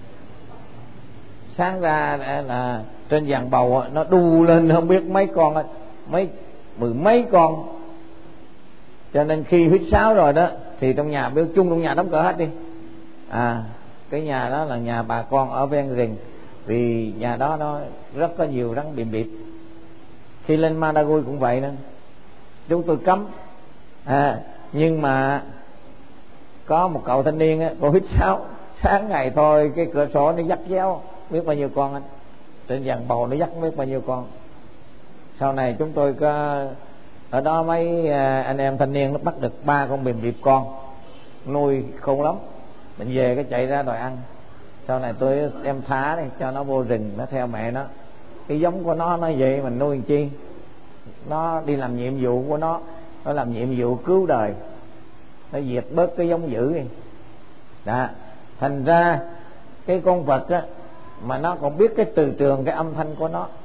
sáng ra là trên giàn bầu á, nó đu lên không biết mấy con ấy, mấy mười mấy con. Cho nên khi huýt sáo rồi đó thì trong nhà biểu chung trong nhà đóng cửa hết đi. À, cái nhà đó là nhà bà con ở ven rừng, vì nhà đó nó rất có nhiều rắn bìm bịp. Khi lên Madagui cũng vậy nữa, chúng tôi cấm. À, nhưng mà có một cậu thanh niên á, cô huýt sáo sáng ngày thôi, cái cửa sổ nó dắt déo biết bao nhiêu con anh, trên giàn bầu nó dắt biết bao nhiêu con. Sau này chúng tôi có ở đó mấy anh em thanh niên nó bắt được ba con bìm bịp con, nuôi khôn lắm, mình về cái chạy ra đòi ăn. Sau này tôi em thả đi cho nó vô rừng, nó theo mẹ nó, cái giống của nó nó vậy mình nuôi làm chi, nó đi làm nhiệm vụ của nó, nó làm nhiệm vụ cứu đời, nó diệt bớt cái giống dữ đi. Đó, thành ra cái con vật á, mà nó còn biết cái từ trường, cái âm thanh của nó.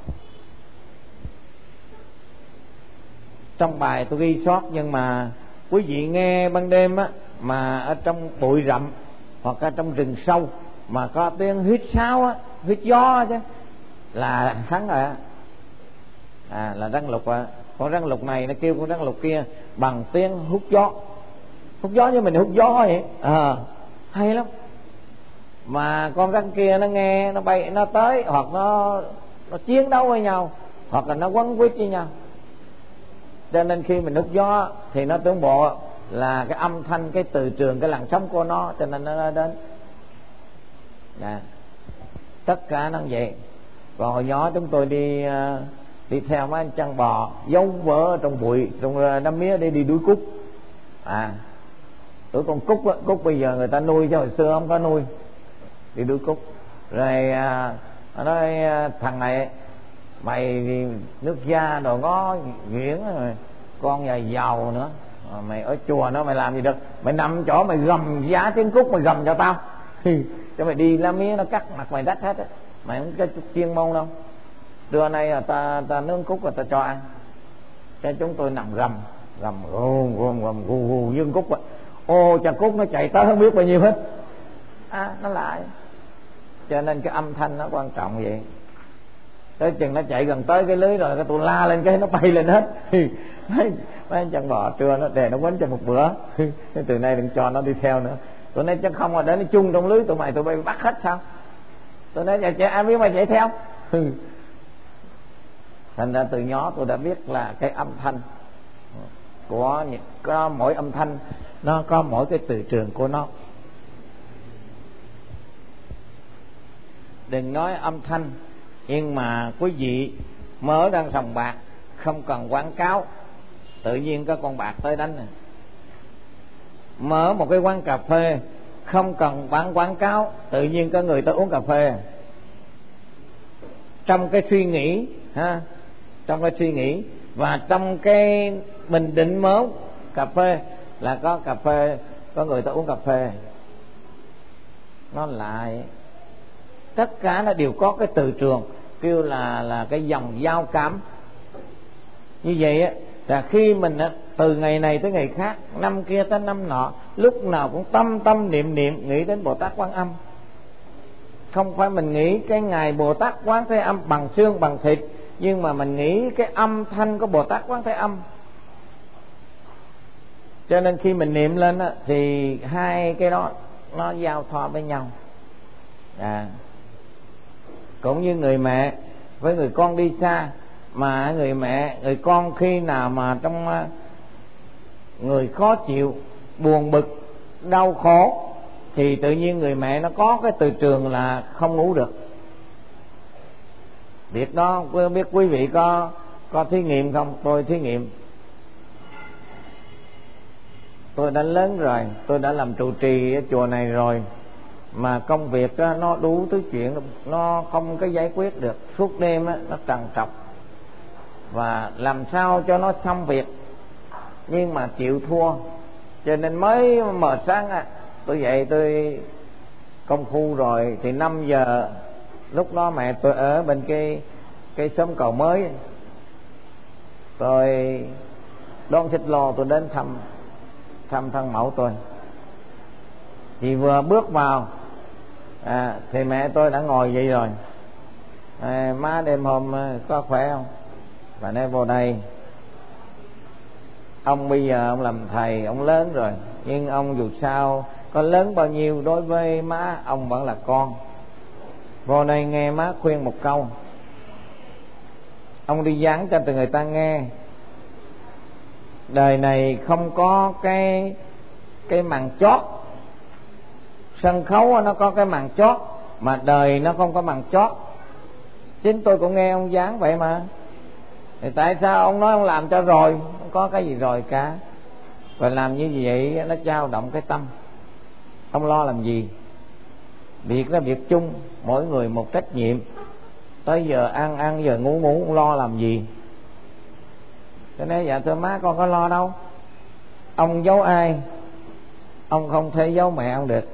Trong bài tôi ghi sót, nhưng mà quý vị nghe ban đêm á, mà ở trong bụi rậm hoặc ở trong rừng sâu mà có tiếng huýt sáo á, huýt gió chứ, là thắng rồi á. À, là rắn lục á. Con rắn lục này nó kêu con rắn lục kia bằng tiếng hút gió, hút gió như mình hút gió vậy. À, hay lắm. Mà con rắn kia nó nghe nó bay, nó tới, hoặc nó nó chiến đấu với nhau, hoặc là nó quấn quýt với nhau. Cho nên khi mình hút gió thì nó tưởng bộ là cái âm thanh, cái từ trường, cái làn sóng của nó, cho nên nó đến. Dạ. Tất cả nó vậy. Còn hồi nhỏ chúng tôi đi đi theo mấy anh chăn bò giấu vỡ trong bụi, trong đám mía để đi đuổi cút. À, đuổi con cút á, cút bây giờ người ta nuôi chứ hồi xưa không có nuôi, đi đuổi cút. Rồi à, nói thằng này mày nước da đồ ngó nghuyễn rồi, con nhà giàu nữa, à, mày ở chùa nó mày làm gì được, mày nằm chỗ mày gầm giá tiếng cút mày gầm cho tao cho mày đi lá mía nó cắt mặt mày đắt hết á, mày không có chút chuyên môn đâu. trưa nay ta ta nướng cút rồi ta cho ăn, cho chúng tôi nằm gầm gầm gồm gồm gồm gù gù dương cút. Ô cha cút nó chạy tới không biết bao nhiêu hết, à, nó lại. Cho nên cái âm thanh nó quan trọng vậy. Tới chừng nó chạy gần tới cái lưới rồi, cái tôi la lên cái nó bay lên hết. mấy mấy chân bò trưa nó đè nó quấn cho một bữa. Từ nay đừng cho nó đi theo nữa. Tụi nay chắc không mà để nó chung trong lưới tụi mày tụi bay bắt hết sao? Tụi nay chạy, chạy ai biết mày chạy theo. Thành ra từ nhỏ tôi đã biết là cái âm thanh của có mỗi âm thanh nó có mỗi cái từ trường của nó. Đừng nói âm thanh, nhưng mà quý vị mở ra sòng bạc không cần quảng cáo, tự nhiên có con bạc tới đánh này. Mở một cái quán cà phê không cần bán quảng cáo, tự nhiên có người tới uống cà phê. Trong cái suy nghĩ ha, trong cái suy nghĩ và trong cái bình định mớ cà phê là có cà phê, có người tới uống cà phê. Nó lại tất cả nó đều có cái từ trường kêu là là cái dòng giao cảm. Như vậy á, là khi mình á, từ ngày này tới ngày khác, năm kia tới năm nọ, lúc nào cũng tâm tâm niệm niệm nghĩ đến Bồ Tát Quan Âm. Không phải mình nghĩ cái ngày Bồ Tát Quán Thế Âm bằng xương bằng thịt, nhưng mà mình nghĩ cái âm thanh của Bồ Tát Quán Thế Âm. Cho nên khi mình niệm lên á, thì hai cái đó nó giao thoa với nhau. À, cũng như người mẹ với người con đi xa, mà người mẹ người con khi nào mà trong người khó chịu, buồn bực, đau khổ, thì tự nhiên người mẹ nó có cái từ trường là không ngủ được. Việc đó không biết quý vị có có thí nghiệm không? Tôi thí nghiệm. Tôi đã lớn rồi, tôi đã làm trụ trì ở chùa này rồi, mà công việc đó, nó đủ thứ chuyện, nó không có giải quyết được. Suốt đêm đó, nó trằn trọc, và làm sao cho nó xong việc, nhưng mà chịu thua. Cho nên mới mở sáng à, tôi dậy tôi công phu rồi thì năm giờ, lúc đó mẹ tôi ở bên cái cái xóm cầu mới, tôi đón xích lô tôi đến thăm thăm thân mẫu tôi. Thì vừa bước vào à, thì mẹ tôi đã ngồi vậy rồi. À, má đêm hôm có khỏe không? Bà nói vô đây, ông bây giờ ông làm thầy, ông lớn rồi, nhưng ông dù sao có lớn bao nhiêu đối với má, ông vẫn là con. Vô đây nghe má khuyên một câu, ông đi giảng cho từ người ta nghe. Đời này không có cái cái màn chót. Sân khấu nó có cái màn chót, mà đời nó không có màn chót. Chính tôi cũng nghe ông giảng vậy mà. Thì tại sao ông nói ông làm cho rồi, không có cái gì rồi cả. Và làm như vậy nó dao động cái tâm. Ông lo làm gì? Việc đó việc chung, mỗi người một trách nhiệm. Tới giờ ăn ăn, giờ ngủ ngủ, ông lo làm gì? Cho nên dạ thưa má, con có lo đâu. Ông giấu ai? Ông không thể giấu mẹ ông được.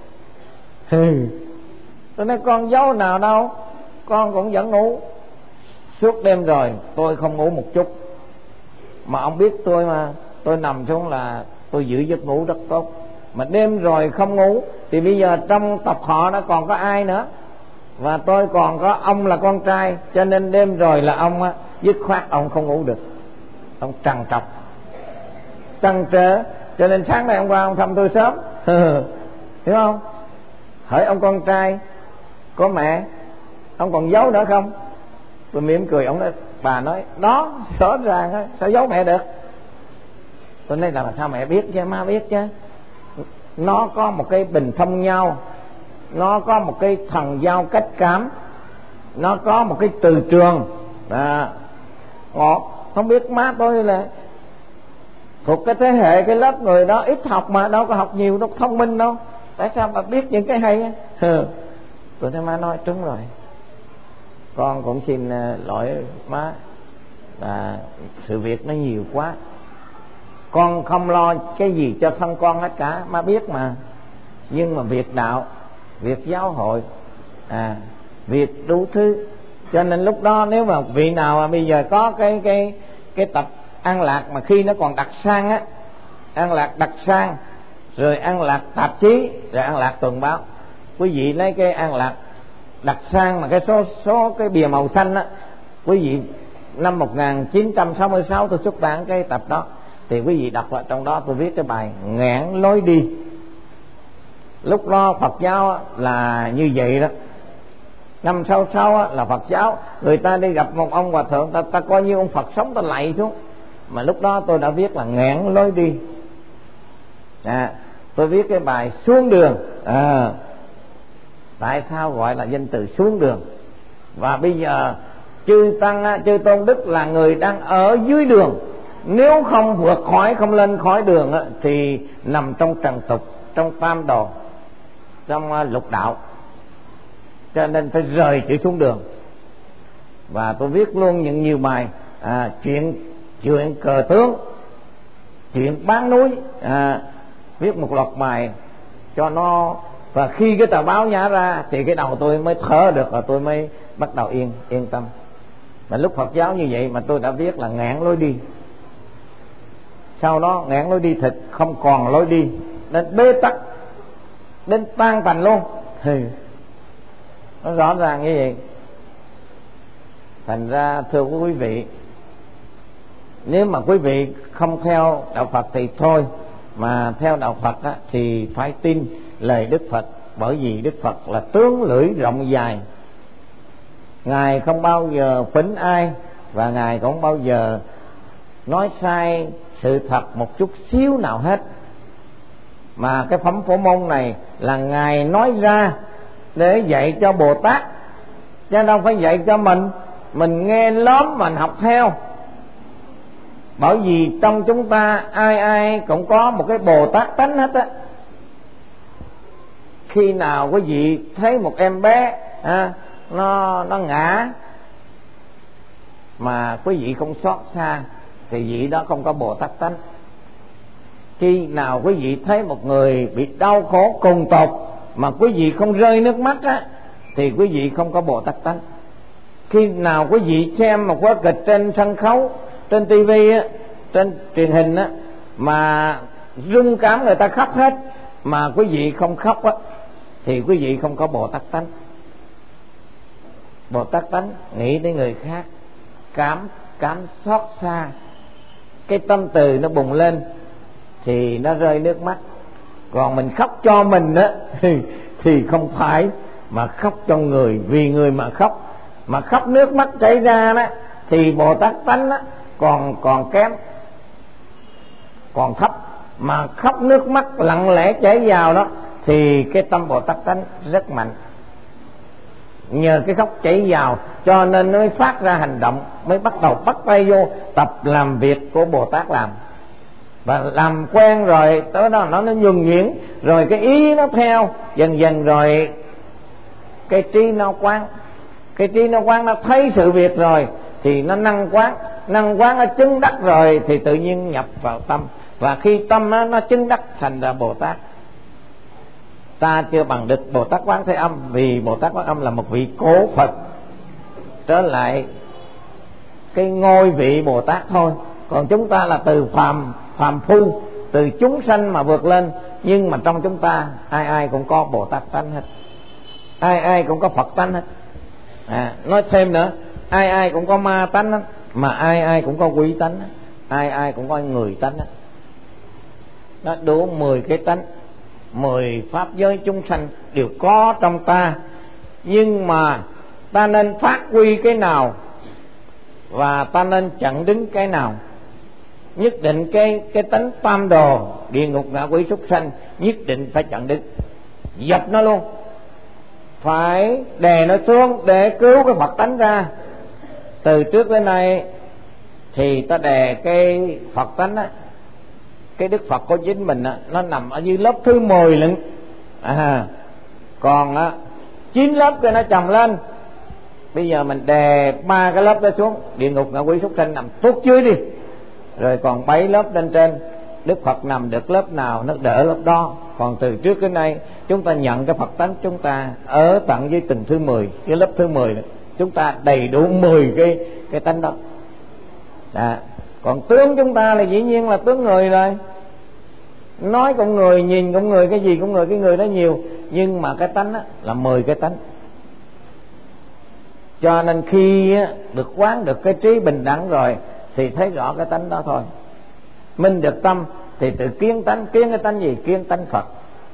Tôi nói con giấu nào đâu, con cũng vẫn ngủ. Suốt đêm rồi tôi không ngủ một chút. Mà ông biết tôi mà, tôi nằm xuống là tôi giữ giấc ngủ rất tốt. Mà đêm rồi không ngủ thì bây giờ trong tộc họ nó còn có ai nữa. Và tôi còn có ông là con trai, cho nên đêm rồi là ông á, dứt khoát ông không ngủ được. Ông trằn trọc, trăn trở. Cho nên sáng nay hôm qua ông thăm tôi sớm. Hiểu không? Hỏi ông con trai có mẹ, ông còn giấu nữa không? Tôi mỉm cười. Ông nói, bà nói đó, rõ ràng đó, sao giấu mẹ được? Tôi nói là sao mẹ biết chứ, má biết chứ. Nó có một cái bình thông nhau, nó có một cái thần giao cách cảm, nó có một cái từ trường. À, ngọt. Không biết má tôi là thuộc cái thế hệ, cái lớp người đó ít học mà, đâu có học nhiều, đâu có thông minh đâu. Tại sao mà biết những cái hay? Tôi thấy má nói trúng rồi. Con cũng xin lỗi má, là sự việc nó nhiều quá, con không lo cái gì cho thân con hết cả, má biết mà. Nhưng mà việc đạo, việc giáo hội, à, việc đủ thứ Cho nên lúc đó nếu mà vị nào mà bây giờ có cái cái cái tập An Lạc mà khi nó còn đặt sang á, An Lạc đặt sang, rồi An Lạc tạp chí, rồi An Lạc tuần báo, quý vị lấy cái An Lạc đặt sang mà cái số số cái bìa màu xanh á, quý vị năm một nghìn chín trăm sáu mươi sáu tôi xuất bản cái tập đó, thì quý vị đọc vào trong đó tôi viết cái bài Ngạn lối đi. Lúc đó Phật giáo là như vậy đó. Năm sáu sáu là Phật giáo, người ta đi gặp một ông hòa thượng, ta, ta coi như ông Phật sống, ta lạy xuống. Mà lúc đó tôi đã viết là ngạn lối đi. À, tôi viết cái bài xuống đường. À, tại sao gọi là danh từ xuống đường? Và bây giờ chư tăng, chư tôn đức là người đang ở dưới đường. Nếu không vượt khỏi, không lên khỏi đường thì nằm trong trần tục, trong tam đồ, trong lục đạo. Cho nên phải rời chữ xuống đường. Và tôi viết luôn những nhiều bài à, chuyện chuyện cờ tướng, chuyện bán núi, à, viết một loạt bài cho nó. Và khi cái tờ báo nhả ra thì cái đầu tôi mới thở được, và tôi mới bắt đầu yên yên tâm. Mà lúc Phật giáo như vậy mà tôi đã viết là ngạn lối đi. Sau đó ngạn lối đi thịt, không còn lối đi, đến bế tắc, đến tan tành luôn. Thì nó rõ ràng như vậy. Thành ra thưa quý vị, nếu mà quý vị không theo đạo Phật thì thôi, mà theo đạo Phật á, thì phải tin lời Đức Phật. Bởi vì Đức Phật là tướng lưỡi rộng dài, Ngài không bao giờ phỉnh ai, và Ngài cũng không bao giờ nói sai sự thật một chút xíu nào hết. Mà cái phẩm Phổ Môn này là Ngài nói ra để dạy cho Bồ Tát, chứ đâu phải dạy cho mình. Mình nghe lớn mình học theo. Bởi vì trong chúng ta ai ai cũng có một cái Bồ Tát tánh hết á. Khi nào quý vị thấy một em bé à, nó nó ngã mà quý vị không xót xa thì vị đó không có Bồ Tát tánh. Khi nào quý vị thấy một người bị đau khổ cùng tột mà quý vị không rơi nước mắt á, thì quý vị không có Bồ Tát tánh. Khi nào quý vị xem một vở kịch trên sân khấu, trên tivi á, trên truyền hình á, mà rung cảm người ta khóc hết mà quý vị không khóc á, thì quý vị không có Bồ Tát tánh. Bồ Tát tánh nghĩ đến người khác, cảm cảm xót xa, cái tâm từ nó bùng lên thì nó rơi nước mắt. Còn mình khóc cho mình á thì không phải, mà khóc cho người, vì người mà khóc. Mà khóc nước mắt chảy ra đó thì Bồ Tát tánh đó còn còn kém, còn thấp. Mà khóc nước mắt lặng lẽ chảy vào đó thì cái tâm Bồ Tát tánh rất mạnh. Nhờ cái khóc chảy vào cho nên nó mới phát ra hành động, mới bắt đầu bắt tay vô tập làm việc của Bồ Tát làm. Và làm quen rồi tới đó nó nó nhuần nhuyễn, rồi cái ý nó theo, dần dần rồi cái trí nó quán. Cái trí nó quán, nó thấy sự việc rồi thì nó năng quán. Năng quán nó chứng đắc rồi thì tự nhiên nhập vào tâm. Và khi tâm nó, nó chứng đắc thành ra Bồ Tát. Ta chưa bằng được Bồ Tát Quán Thế Âm, vì Bồ Tát Quán Âm là một vị cố Phật trở lại cái ngôi vị Bồ Tát thôi. Còn chúng ta là từ phàm phàm phu, từ chúng sanh mà vượt lên. Nhưng mà trong chúng ta ai ai cũng có Bồ Tát tánh hết, ai ai cũng có Phật tánh hết. À, nói thêm nữa, ai ai cũng có ma tánh hết, mà ai ai cũng có quỷ tánh hết, ai ai cũng có người tánh hết. Nó đủ mười cái tánh, mười pháp giới chúng sanh đều có trong ta. Nhưng mà ta nên phát huy cái nào và ta nên chặn đứng cái nào. Nhất định cái cái tánh tam đồ, địa ngục ngạ quỷ súc sanh, nhất định phải chặn đứng, dập nó luôn. Phải đè nó xuống để cứu cái Phật tánh ra. Từ trước đến nay thì ta đè cái Phật tánh á, cái Đức Phật của chính mình á, nó nằm ở dưới lớp thứ mười lận. À, còn á chín lớp cái nó chồng lên. Bây giờ mình đè ba cái lớp đó xuống, địa ngục ngạ quỷ súc sanh nằm tuốt dưới đi. Rồi còn bảy lớp lên trên, Đức Phật nằm được lớp nào nó đỡ lớp đó. Còn từ trước đến nay chúng ta nhận cái Phật tánh chúng ta ở tận dưới từng thứ mười, cái lớp thứ mười đó. chúng ta đầy đủ mười cái cái tánh đó. À, còn tướng chúng ta là dĩ nhiên là tướng người rồi, nói con người, nhìn con người, cái gì con người, cái người đó nhiều, nhưng mà cái tánh là mười cái tánh. Cho nên khi được quán được cái trí bình đẳng rồi thì thấy rõ cái tánh đó thôi. Minh được tâm thì tự kiến tánh. Kiến cái tánh gì? Kiến tánh Phật.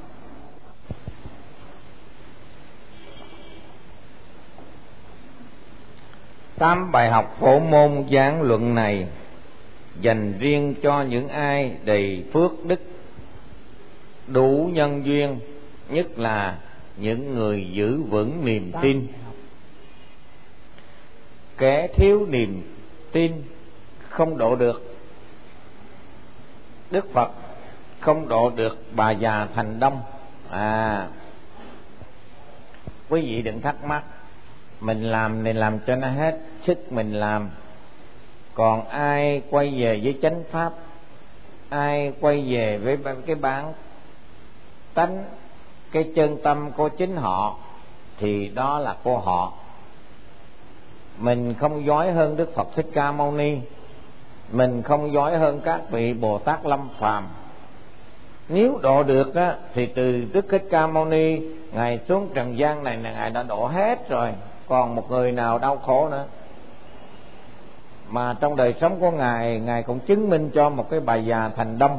Tám bài học phổ môn giảng luận này dành riêng cho những ai đầy phước đức, đủ nhân duyên, nhất là những người giữ vững niềm tin. Kẻ thiếu niềm tin không độ được Đức Phật, không độ được bà già thành đông. À, quý vị đừng thắc mắc, mình làm này làm cho nó hết sức mình làm, còn ai quay về với chánh pháp, ai quay về với cái bản tánh, cái chân tâm của chính họ, thì đó là của họ. Mình không giỏi hơn Đức Phật Thích Ca Mâu Ni, mình không giỏi hơn các vị Bồ Tát Lâm Phàm. Nếu độ được á, thì từ Đức Thích Ca Mâu Ni Ngài xuống trần gian này là Ngài đã độ hết rồi, còn một người nào đau khổ nữa. Mà trong đời sống của Ngài, Ngài cũng chứng minh cho một cái bà già thành đông.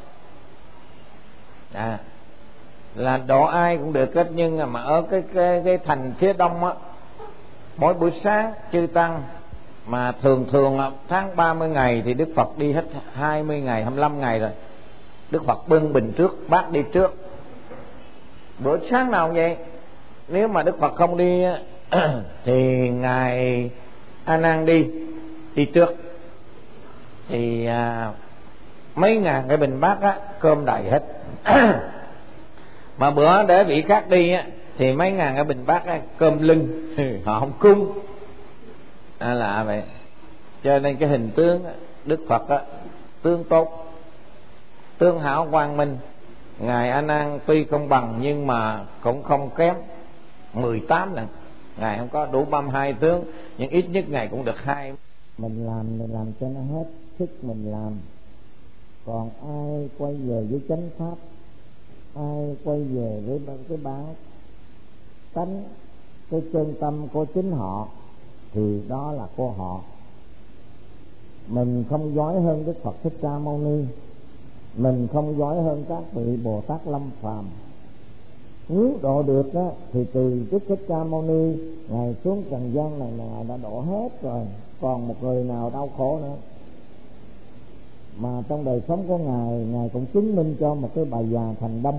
À, là độ ai cũng được hết, nhưng mà ở cái cái cái thành phía đông á, mỗi buổi sáng chư tăng mà thường thường tháng ba mươi ngày thì Đức Phật đi hết hai mươi ngày, hai mươi lăm ngày rồi. Đức Phật bưng bình trước, bác đi trước. Bữa sáng nào vậy? Nếu mà Đức Phật không đi thì Ngài A Nan đi đi trước. Thì à, mấy ngàn cái bình bát á, cơm đầy hết. Mà bữa để vị khác đi á, thì mấy ngàn cái bình bát á, cơm lưng, họ không cung. À, lạ vậy. Cho nên cái hình tướng Đức Phật á, tướng tốt, tướng hảo quang minh. Ngài A Nan tuy không bằng nhưng mà cũng không kém mười tám lần. Ngài không có đủ ba mươi hai tướng, nhưng ít nhất Ngài cũng được hai. Mình làm mình làm cho nó hết sức mình làm, còn ai quay về với chánh pháp, ai quay về với cái bản tánh, cái chân tâm của chính họ, thì đó là của họ. Mình không giỏi hơn Đức Phật Thích Ca Mâu Ni, mình không giỏi hơn các vị Bồ Tát Lâm Phàm. Nếu độ được á, thì từ Đức Thích Ca Mâu Ni Ngài xuống trần gian này là Ngài đã độ hết rồi, còn một người nào đau khổ nữa. Mà trong đời sống của Ngài, Ngài cũng chứng minh cho một cái bà già thành đông.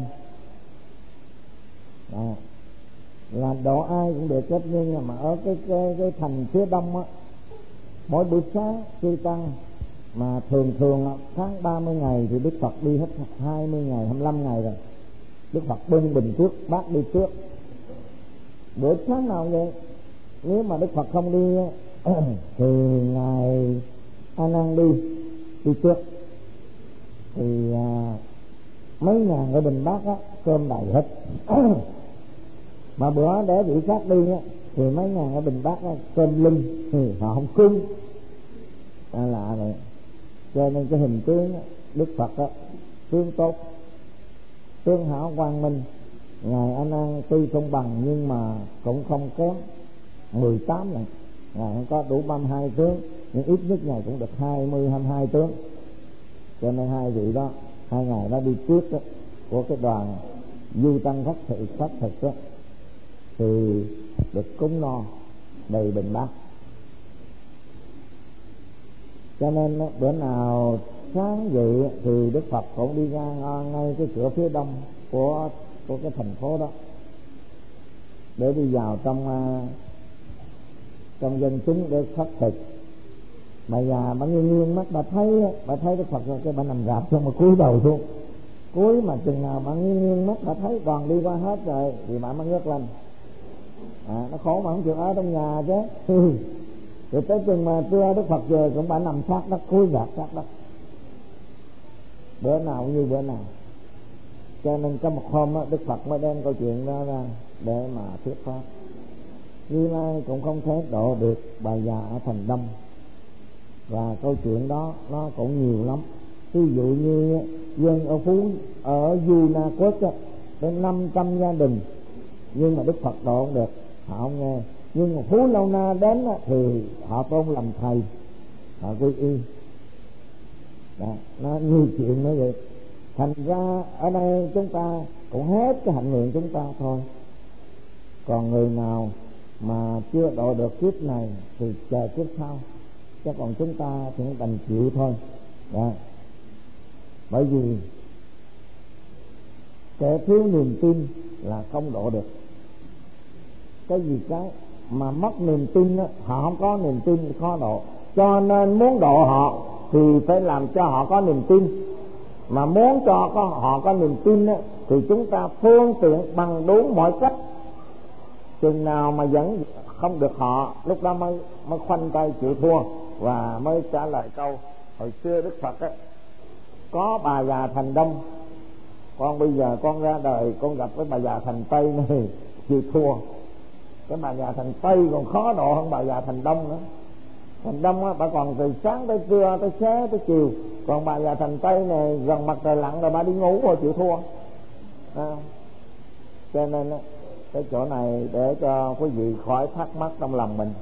Đó, là độ ai cũng được hết, nhưng mà ở cái cái, cái thành phía đông á, mỗi buổi sáng chư tăng mà thường thường tháng ba mươi ngày thì Đức Phật đi hết hai mươi ngày, hai mươi lăm ngày rồi. Đức Phật bưng bình trước, bác đi trước. Bữa sáng nào vậy? Nếu mà Đức Phật không đi thì Ngài A Nan đi đi trước. Thì à, mấy ngàn cái bình bát á, cơm đầy hết. Mà bữa để vị khác đi á, thì mấy ngàn cái bình bát á, cơm lưng, thì họ không cưng. À, lạ vậy. Cho nên cái hình tướng á, Đức Phật á, tướng tốt, tướng hảo quang minh. Ngài A Nan tuy không bằng nhưng mà cũng không kém mười tám lần. Ngài không có đủ ba mươi hai tướng, nhưng ít nhất Ngài cũng được hai mươi, hai mươi hai tướng. Cho nên hai vị đó, hai ngài đó đi trước đó, của cái đoàn du tăng phát thị phát thực đó, thì được cúng no đầy bình bát. Cho nên đó, bữa nào sáng dậy thì Đức Phật cũng đi ra ngay cái cửa phía đông của của cái thành phố đó, để đi vào trong trong dân chúng để phát thực. Bà già bà nghiêng nghiêng mắt, bà thấy bà thấy Đức Phật rồi, cái bà nằm rạp xong mà cúi đầu xuống. Cúi mà chừng nào bà nghiêng nghiêng mắt, bà thấy đoàn đi qua hết rồi thì bà mới ngước lên. À, nó khổ mà không chịu ở trong nhà chứ. Rồi tới chừng mà trưa Đức Phật về cũng bà nằm sát đất, cúi gạt sát đất. Bữa nào như bữa nào. Cho nên có một hôm đó, Đức Phật mới đem câu chuyện đó ra để mà thuyết pháp. Như Lai cũng không thể độ được bà già ở thành Đông. Và câu chuyện đó nó cũng nhiều lắm. Ví dụ như dân ở Phú ở Du Na Quốc đến năm trăm gia đình, nhưng mà Đức Phật độ không được, họ không nghe. Nhưng mà Phú Lâu Na đến thì họ tôn làm thầy, họ quy y. Đó, nó nhiều chuyện nữa vậy. Thành ra ở đây chúng ta cũng hết cái hạnh nguyện chúng ta thôi. Còn người nào mà chưa độ được kiếp này thì chờ kiếp sau, chứ còn chúng ta thì đành chịu thôi. Đó. Bởi vì kẻ thiếu niềm tin là không độ được. Cái gì cái mà mất niềm tin đó, họ không có niềm tin thì khó độ. Cho nên muốn độ họ thì phải làm cho họ có niềm tin. Mà muốn cho có, họ có niềm tin đó, thì chúng ta phương tiện bằng đúng mọi cách. Chừng nào mà vẫn không được họ, lúc đó mới mới khoanh tay chịu thua và mới trả lời câu hồi xưa Đức Phật á, có bà già thành Đông, con bây giờ con ra đời con gặp với bà già thành Tây này, chịu thua. Cái bà già thành Tây còn khó độ hơn bà già thành Đông nữa. Thành Đông á, bà còn từ sáng tới trưa tới xế tới chiều, còn bà già thành Tây này gần mặt trời lặn rồi bà đi ngủ rồi, chịu thua. À, cho nên á, cái chỗ này để cho quý vị khỏi thắc mắc trong lòng mình.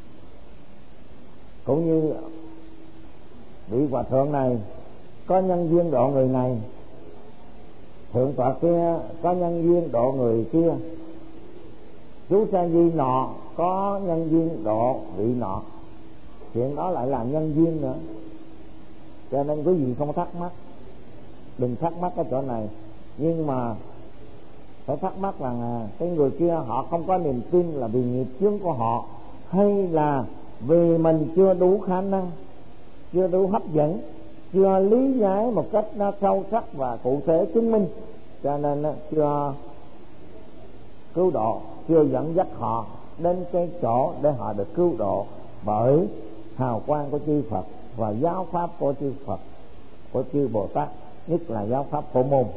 Cũng như vị hòa thượng này có nhân duyên độ người này, thượng tọa kia có nhân duyên độ người kia, chú Sa Di nọ có nhân duyên độ vị nọ. Chuyện đó lại là nhân duyên nữa. Cho nên quý vị không thắc mắc, đừng thắc mắc cái chỗ này. Nhưng mà phải thắc mắc rằng à, cái người kia họ không có niềm tin là vì nghiệp chướng của họ, hay là vì mình chưa đủ khả năng, chưa đủ hấp dẫn, chưa lý giải một cách nó sâu sắc và cụ thể chứng minh, cho nên nó chưa cứu độ, chưa dẫn dắt họ đến cái chỗ để họ được cứu độ bởi hào quang của chư Phật và giáo pháp của chư Phật, của chư Bồ Tát, nhất là giáo pháp Phổ Môn.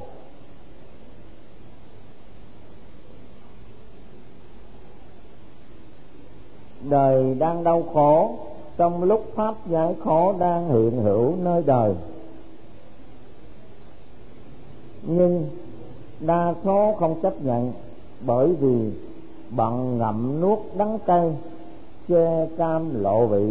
Đời đang đau khổ, trong lúc pháp giải khổ đang hiện hữu nơi đời, nhưng đa số không chấp nhận, bởi vì bận ngậm nuốt đắng cay, chê cam lộ vị,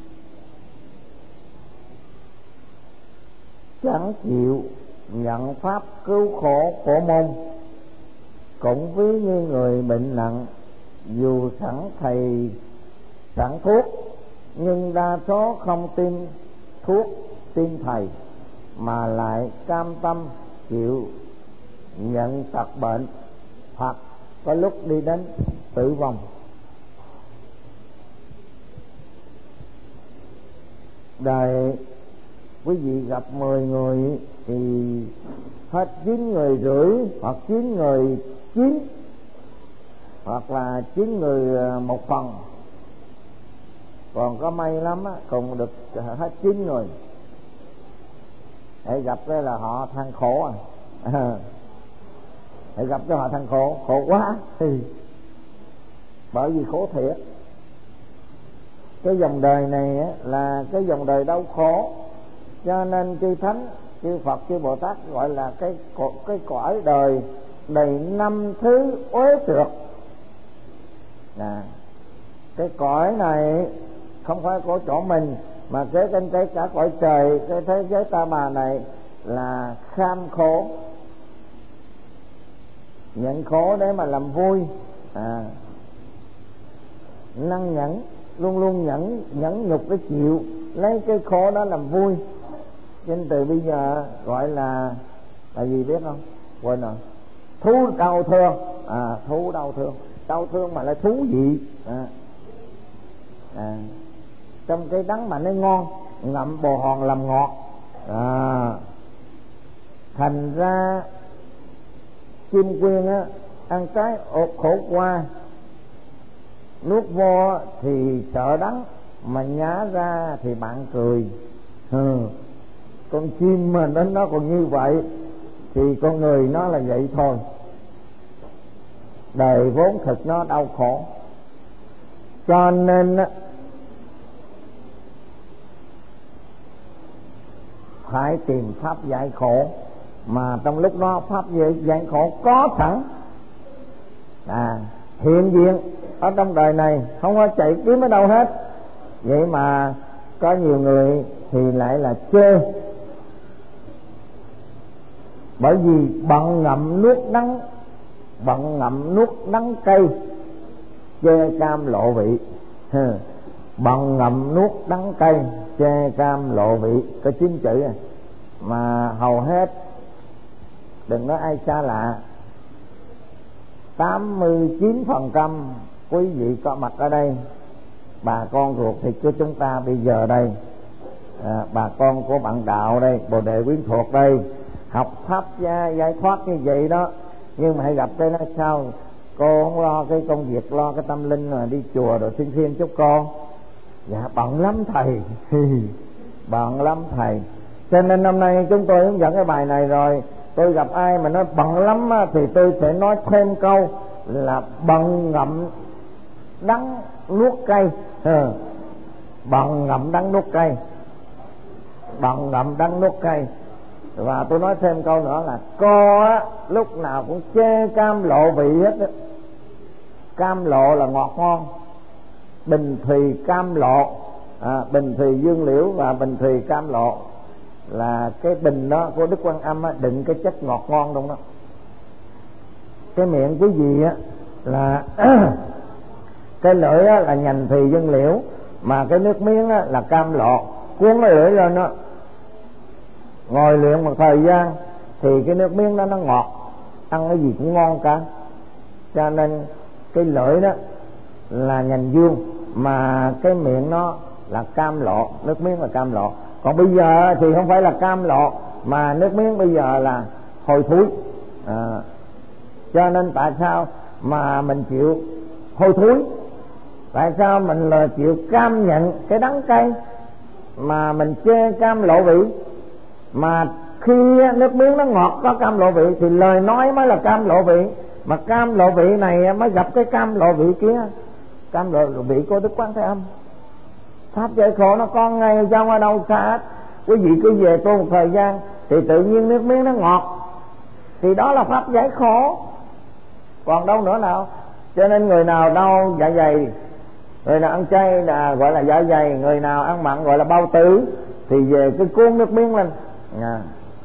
chẳng chịu nhận pháp cứu khổ Phổ Môn. Cũng ví như người bệnh nặng, dù sẵn thầy sẵn thuốc, nhưng đa số không tin thuốc, tin thầy, mà lại cam tâm chịu nhận tật bệnh, hoặc có lúc đi đến tử vong. Đời quý vị gặp mười người thì hết chín người rưỡi, hoặc chín người chín, hoặc là chín người một phần. Còn có may lắm á, cùng được hết chín người. Hãy gặp đây là họ than khổ à. Hãy gặp cho họ than khổ, khổ quá thì bởi vì khổ thiệt. Cái dòng đời này á, là cái dòng đời đau khổ, cho nên chư thánh, chư Phật, chư Bồ Tát gọi là cái cái cõi đời đầy năm thứ uế trượt. Nè, cái cõi này không phải của chỗ mình, mà kế trên cái cả cõi trời, cái thế giới ta bà này là kham khổ, nhận khổ để mà làm vui, à, năng nhẫn, luôn luôn nhẫn nhẫn nhục để chịu lấy cái khổ đó làm vui. Nên từ bây giờ gọi là là gì biết không? Quên rồi. Thú đau thương, à, thú đau thương, đau thương mà lại thú vị, à, à, trong cái đắng mà nó ngon, ngậm bồ hòn làm ngọt, à, thành ra chim quyên á, ăn trái ột khổ qua, nuốt vô thì sợ đắng, mà nhả ra thì bạn cười. Ừ. Con chim mà nó nó còn như vậy thì con người nó là vậy thôi. Đời vốn thực nó đau khổ, Cho nên phải tìm pháp giải khổ, mà trong lúc đó pháp giải khổ có sẵn, à, hiện diện ở trong đời này, không có chạy kiếm ở đâu hết. Vậy mà có nhiều người thì lại là chê, bởi vì bận ngậm nuốt đắng, bận ngậm nuốt đắng cay, chê cam lộ vị. Bận ngậm nuốt đắng cay, chê cam lộ vị, có chín chữ à. Mà hầu hết, đừng nói ai xa lạ, tám mươi chín phần trăm quý vị có mặt ở đây, bà con ruột thịt của chúng ta bây giờ đây, à, bà con của bạn đạo đây, Bồ Đề Quyến Thuộc đây, học pháp gia, giải thoát như vậy đó. Nhưng mà hãy gặp cái nói sao cô không lo cái công việc, lo cái tâm linh mà đi chùa rồi xin thêm chút con. Dạ bận lắm thầy. Bận lắm thầy. Cho nên năm nay chúng tôi hướng dẫn cái bài này rồi, tôi gặp ai mà nói bận lắm thì tôi sẽ nói thêm câu là bận ngậm đắng nuốt cay. Ừ. Bận ngậm đắng nuốt cay, bận ngậm đắng nuốt cay. Và tôi nói thêm câu nữa là co á, lúc nào cũng chê cam lộ vị hết á. Cam lộ là ngọt ngon, bình thùy cam lộ, à, bình thùy dương liễu và bình thùy cam lộ là cái bình đó của Đức Quan Âm á, đựng cái chất ngọt ngon trong đó. Cái miệng quý vị á là cái lưỡi á là nhành thùy dương liễu, mà cái nước miếng á là cam lộ. Cuốn cái lưỡi lên đó, ngồi luyện một thời gian thì cái nước miếng đó nó ngọt, ăn cái gì cũng ngon cả. Cho nên cái lưỡi đó là nhành dương, mà cái miệng nó là cam lộ, nước miếng là cam lộ. Còn bây giờ thì không phải là cam lộ, mà nước miếng bây giờ là hôi thối. À, cho nên tại sao mà mình chịu hôi thối? Tại sao mình là chịu cam nhận cái đắng cay mà mình chê cam lộ vị? Mà khi nước miếng nó ngọt có cam lộ vị thì lời nói mới là cam lộ vị, mà cam lộ vị này mới gặp cái cam lộ vị kia, cam lộ vị của Đức Quán Thế Âm. Pháp giải khổ nó con ngay trong ở đâu xa hết. Quý vị cứ về tu một thời gian thì tự nhiên nước miếng nó ngọt, thì đó là pháp giải khổ, còn đâu nữa nào. Cho nên người nào đau dạ dày, người nào ăn chay là gọi là dạ dày, người nào ăn mặn gọi là bao tử, thì về cứ cuốn nước miếng lên à.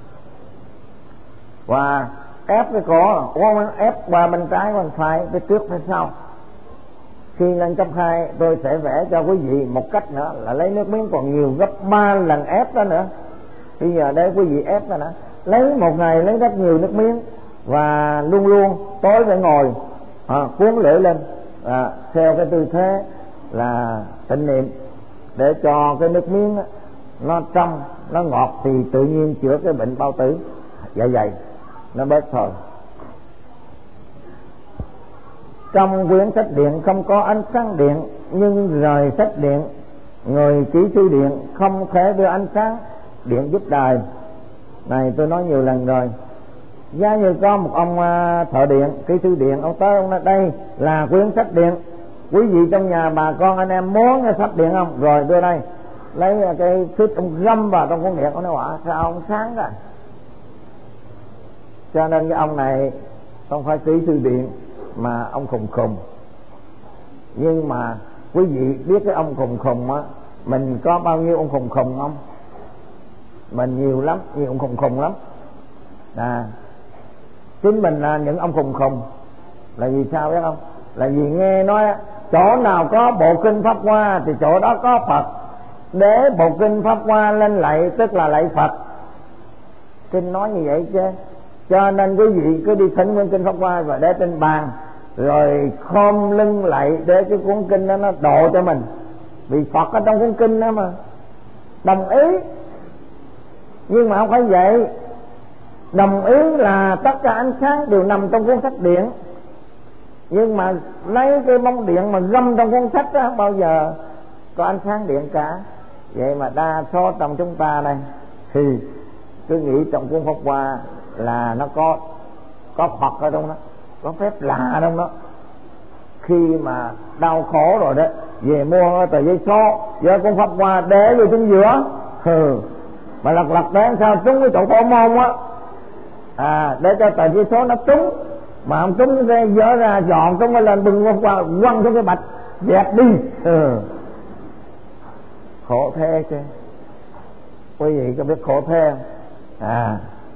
Và ép cái cổ, ép qua bên trái bên phải, bên trước bên sau. Khi lên cấp hai tôi sẽ vẽ cho quý vị một cách nữa là lấy nước miếng còn nhiều gấp ba lần ép đó nữa. Bây giờ đây quý vị ép đó nữa, lấy một ngày lấy rất nhiều nước miếng, và luôn luôn tối phải ngồi à, cuốn lưỡi lên à, theo cái tư thế là tịnh niệm, để cho cái nước miếng đó, nó trong, nó ngọt, thì tự nhiên chữa cái bệnh bao tử dạ dày nó bớt thôi. Trong quyển sách điện không có ánh sáng điện, nhưng rời sách điện, người kỹ sư điện không thể đưa ánh sáng điện giúp đời. Này tôi nói nhiều lần rồi. Giá như có một ông thợ điện, kỹ sư điện, ông tới ông nói đây là quyển sách điện, quý vị trong nhà bà con anh em muốn nghe sách điện không? Rồi đưa đây, lấy cái xích ông găm vào trong con điện. Ông nói quả sao ông sáng rồi. Cho nên cái ông này không phải kỹ sư điện mà ông khùng khùng. Nhưng mà quý vị biết cái ông khùng khùng á, mình có bao nhiêu ông khùng khùng không? Mình nhiều lắm, nhiều ông khùng khùng lắm à. Chính mình là những ông khùng khùng. Là vì sao biết không? Là vì nghe nói chỗ nào có bộ kinh Pháp Hoa thì chỗ đó có Phật, để bộ kinh Pháp Hoa lên lạy tức là lạy Phật. Kinh nói như vậy chứ. Cho nên quý vị cứ đi thỉnh nguyên kinh Pháp Hoa và để trên bàn, rồi khom lưng lạy để cái cuốn kinh đó nó độ cho mình, vì Phật ở trong cuốn kinh đó mà. Đồng ý, nhưng mà không phải vậy. Đồng ý là tất cả ánh sáng đều nằm trong cuốn sách điện, nhưng mà lấy cái bóng điện mà găm trong cuốn sách đó, bao giờ có ánh sáng điện cả. Vậy mà đa số trong chúng ta đây thì cứ nghĩ trong cuốn Pháp Hoa là nó có có Phật ở trong đó, có phép lạ trong đó. Khi mà đau khổ rồi đó về mua tờ giấy số giờ con Pháp Hoa để vô chính giữa, ừ. mà lật lật để sao trúng cái chỗ phổ môn á, à để cho tờ giấy số nó trúng, mà không trúng cái dỡ ra dọn trúng cái lên bưng Pháp Hoa quăng xuống cái bạch dẹp đi, ừ. khổ thế chứ, quý vị có biết khổ thế không? À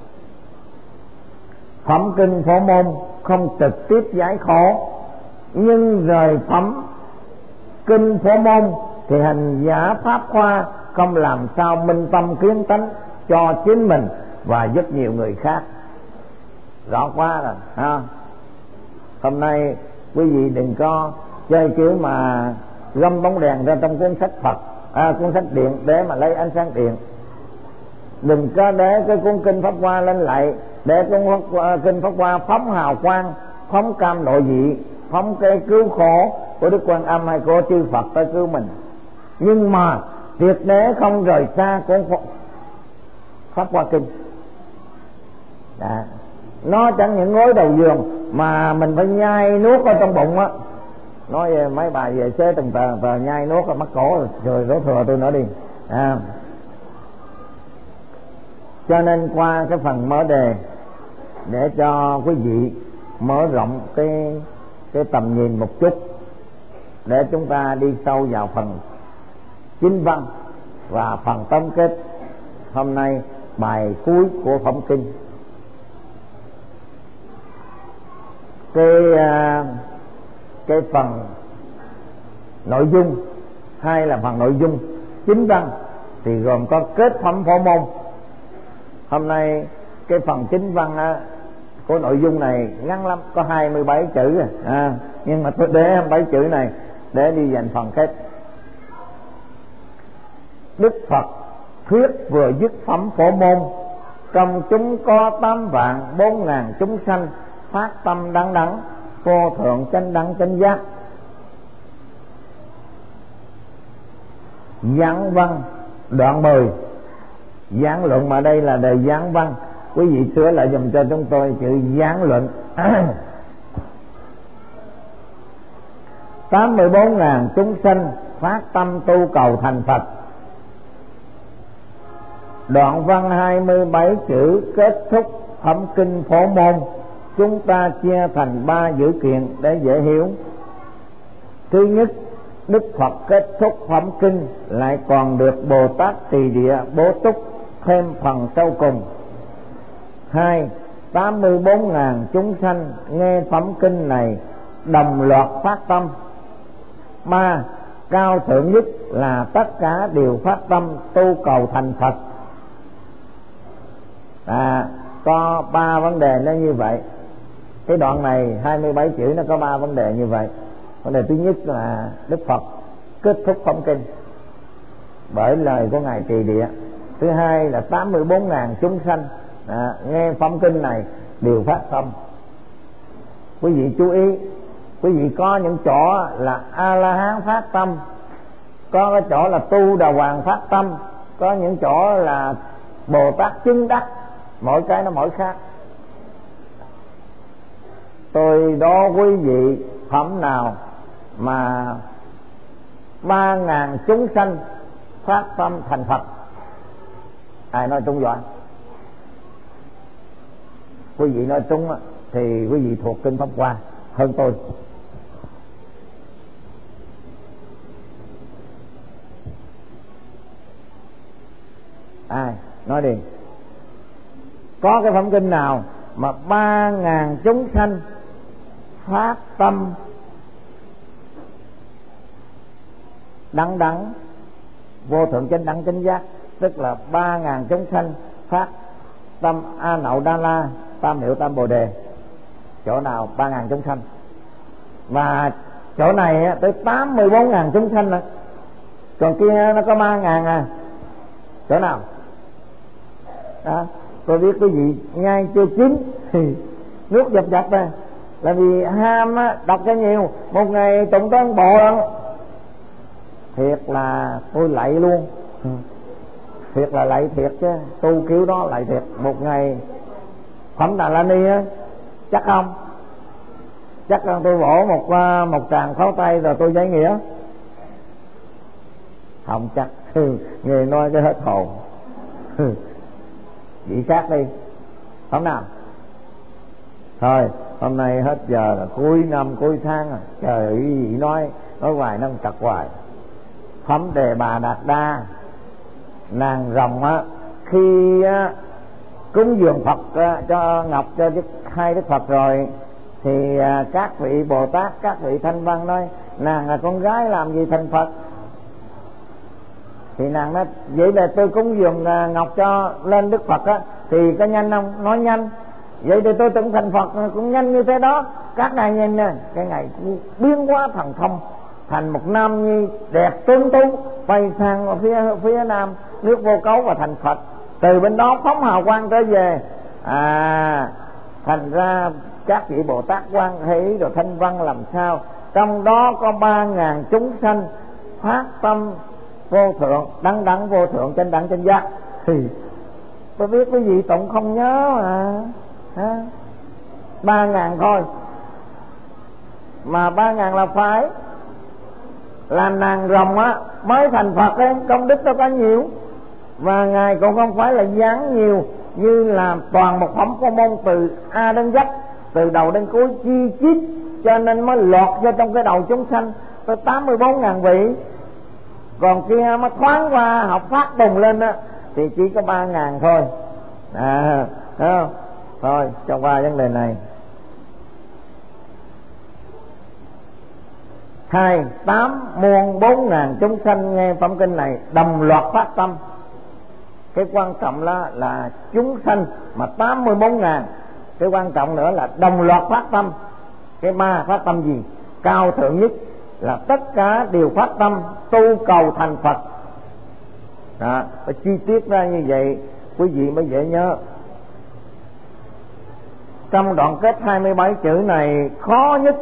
phẩm kinh phổ môn không trực tiếp giải khổ, nhưng rời phẩm kinh phổ môn thì hành giả Pháp Hoa không làm sao minh tâm kiến tánh cho chính mình và giúp nhiều người khác. Rõ quá rồi ha. Hôm nay quý vị đừng có chơi kiểu mà găm bóng đèn ra trong cuốn sách Phật, à, cuốn sách điện để mà lấy ánh sáng điện. Đừng có để cái cuốn kinh Pháp Hoa lên lại, để cuốn kinh Pháp Hoa phóng hào quang, phóng cam nội dị, phóng cái cứu khổ của Đức Quan Âm hay của chư Phật tới cứu mình, nhưng mà tuyệt đế không rời xa cuốn Pháp Hoa kinh. Đã. Nó chẳng những gối đầu giường mà mình phải nhai nuốt ở trong bụng á. Nói về mấy bà về xế từng tờ tờ nhai nuốt rồi mắc cổ rồi, rồi đổ thừa tôi nữa đi. À. Cho nên qua cái phần mở đề để cho quý vị mở rộng cái cái tầm nhìn một chút, để chúng ta đi sâu vào phần chính văn và phần tóm kết hôm nay, bài cuối của phẩm kinh. Cái cái phần nội dung hay là phần nội dung chính văn thì gồm có kết phẩm phổ môn. Hôm nay cái phần chính văn á, của nội dung này ngắn lắm, có hai mươi bảy chữ à. À, nhưng mà tôi để hai mươi bảy chữ này để đi dành phần kết. Đức Phật thuyết vừa dứt phẩm phổ môn, trong chúng có tám vạn bốn ngàn chúng sanh phát tâm đắng đắng, vô thượng chánh đẳng chánh giác. Giảng văn đoạn mười. Giảng luận mà đây là đề giảng văn, quý vị sửa lại dùm cho chúng tôi chữ giảng luận. tám mươi bốn ngàn chúng sanh phát tâm tu cầu thành Phật. Đoạn văn hai mươi bảy chữ kết thúc phẩm kinh phổ môn, chúng ta chia thành ba dữ kiện để dễ hiểu. Thứ nhất, Đức Phật kết thúc phẩm kinh lại còn được Bồ Tát Tỳ Địa bố túc thêm phần sau cùng. Hai, tám mươi bốn ngàn chúng sanh nghe phẩm kinh này đồng loạt phát tâm. Ba, cao thượng nhất là tất cả đều phát tâm tu cầu thành Phật. À, có ba vấn đề nó như vậy. Cái đoạn này hai mươi bảy chữ nó có ba vấn đề như vậy. Vấn đề thứ nhất là Đức Phật kết thúc phẩm kinh bởi lời của Ngài Tỳ Địa. Thứ hai là tám mươi bốn ngàn chúng sanh à, nghe phẩm kinh này đều phát tâm. Quý vị chú ý, quý vị có những chỗ là A-la-hán phát tâm, có cái chỗ là Tu Đà Hoàng phát tâm, có những chỗ là Bồ Tát chứng đắc, mỗi cái nó mỗi khác. Tôi đố quý vị phẩm nào mà ba ngàn chúng sanh phát tâm thành Phật? Ai nói trúng giỏi? Quý vị nói trúng thì quý vị thuộc kinh Pháp Hoa hơn tôi. Ai nói đi, có cái phẩm kinh nào mà ba ngàn chúng sanh phát tâm đắng đắng vô thượng chánh đẳng chánh giác, tức là ba ngàn chúng sanh phát tâm A Nậu Đa La tam hiệu tam bồ đề? Chỗ nào ba ngàn chúng sanh? Và chỗ này tới tám mươi bốn ngàn chúng sanh, còn kia nó có ba ngàn à. Chỗ nào? Đó, tôi biết quý vị nhai chưa chín thì nước dập dập ra, là vì ham á, đọc cho nhiều, một ngày tụng tới bộ lắm. Thiệt là tôi lạy luôn, thiệt là lạy thiệt chứ, tu kiểu đó lạy thiệt. Một ngày phẩm Đà La Ni á, chắc không? Chắc rằng tôi vỗ một một tràng pháo tay rồi tôi giải nghĩa. Không chắc. Nghe nói cái hết hồn. Vị khác đi, không nào. Thôi hôm nay hết giờ là cuối năm cuối tháng rồi. Trời ơi, vị nói nói hoài nó cặt hoài. Phẩm Đề Bà Đạt Đa, nàng rồng á, khi á, cúng dường Phật á, cho ngọc cho hai Đức Phật rồi thì à, các vị Bồ Tát, các vị Thanh Văn nói nàng là con gái làm gì thành Phật. Thì nàng nói vậy là tôi cúng dường à, ngọc cho lên Đức Phật á thì có nhanh không? Nói nhanh. Vậy thì tôi tưởng thành Phật cũng nhanh như thế đó. Các ngài nhìn nè, cái ngày biến hóa thần thông thành một nam nhi đẹp tuấn tú, quay sang phía phía nam nước Vô Cấu và thành Phật. Từ bên đó phóng hào quang trở về. À, thành ra các vị Bồ Tát Quan Hỷ rồi Thanh Văn làm sao? Trong đó có ba ngàn chúng sanh phát tâm vô thượng, đăng đẳng vô thượng, chánh đẳng chánh giác. Thì tôi biết quý vị tụng không nhớ mà. Ha? Ba ngàn thôi, mà ba ngàn là phải làm nàng rồng á mới thành Phật ấy, công đức nó có nhiều. Và ngài cũng không phải là dáng nhiều như là toàn một phẩm của môn từ A đến Z, từ đầu đến cuối chi chít, cho nên mới lọt vô trong cái đầu chúng sanh tới tám mươi bốn ngàn vị. Còn kia mà thoáng qua học phát bùng lên á thì chỉ có ba ngàn thôi. À, thấy không? Thôi cho qua vấn đề này. Hai tám muôn bốn ngàn chúng sanh nghe phẩm kinh này đồng loạt phát tâm. Cái quan trọng là là chúng sanh mà tám mươi bốn ngàn. Cái quan trọng nữa là đồng loạt phát tâm. Cái ma phát tâm gì? Cao thượng nhất là tất cả đều phát tâm tu cầu thành Phật. Đó, phải chi tiết ra như vậy quý vị mới dễ nhớ. Trong đoạn kết hai mươi bảy chữ này khó nhất.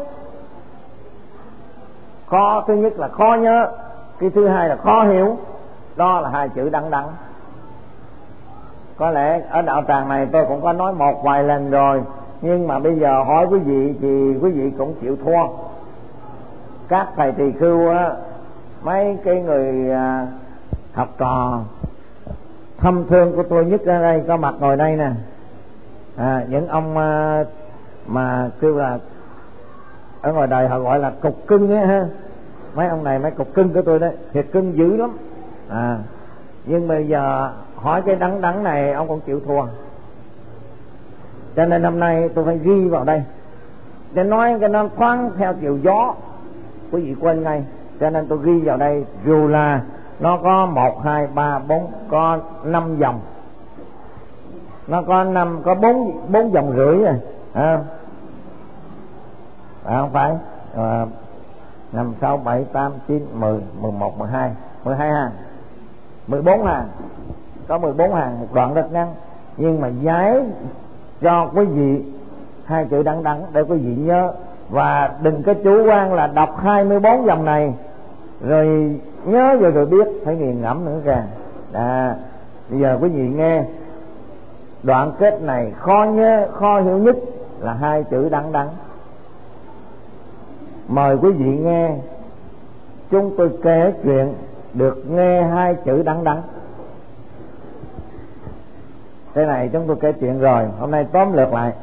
Khó, thứ nhất là khó nhớ, cái thứ hai là khó hiểu. Đó là hai chữ đăng đẳng. Có lẽ ở đạo tràng này tôi cũng có nói một vài lần rồi, nhưng mà bây giờ hỏi quý vị thì quý vị cũng chịu thua. Các thầy tỳ khưu á, mấy cái người à, học trò thâm thương của tôi nhất ở đây có mặt ngồi đây nè. À, những ông à, mà kêu là ở ngoài đời họ gọi là cục cưng á ha. Mấy ông này mấy cục cưng của tôi đấy, thiệt cưng dữ lắm. À, nhưng bây giờ hỏi cái đắng đắng này ông cũng chịu thua. Cho nên hôm nay tôi phải ghi vào đây để nói cái nó thoáng theo chiều gió, quý vị quên ngay. Cho nên tôi ghi vào đây, dù là nó có một hai ba bốn, có năm dòng, nó có năm, có bốn bốn dòng rưỡi rồi, à, à không phải à, năm sáu bảy tám chín mười mười một mười hai mười hai hàng, mười bốn hàng, có mười bốn hàng, một đoạn rất ngắn, nhưng mà giải cho quý vị hai chữ đắng đắng để quý vị nhớ. Và đừng có chủ quan là đọc hai mươi bốn dòng này rồi nhớ rồi rồi biết, phải nghiền ngẫm nữa kìa. À, bây giờ quý vị nghe đoạn kết này khó nhớ, khó hiểu nhất là hai chữ đắng đắng. Mời quý vị nghe chúng tôi kể chuyện được nghe hai chữ đắng đắng. Cái này chúng tôi kể chuyện rồi, hôm nay tóm lược lại.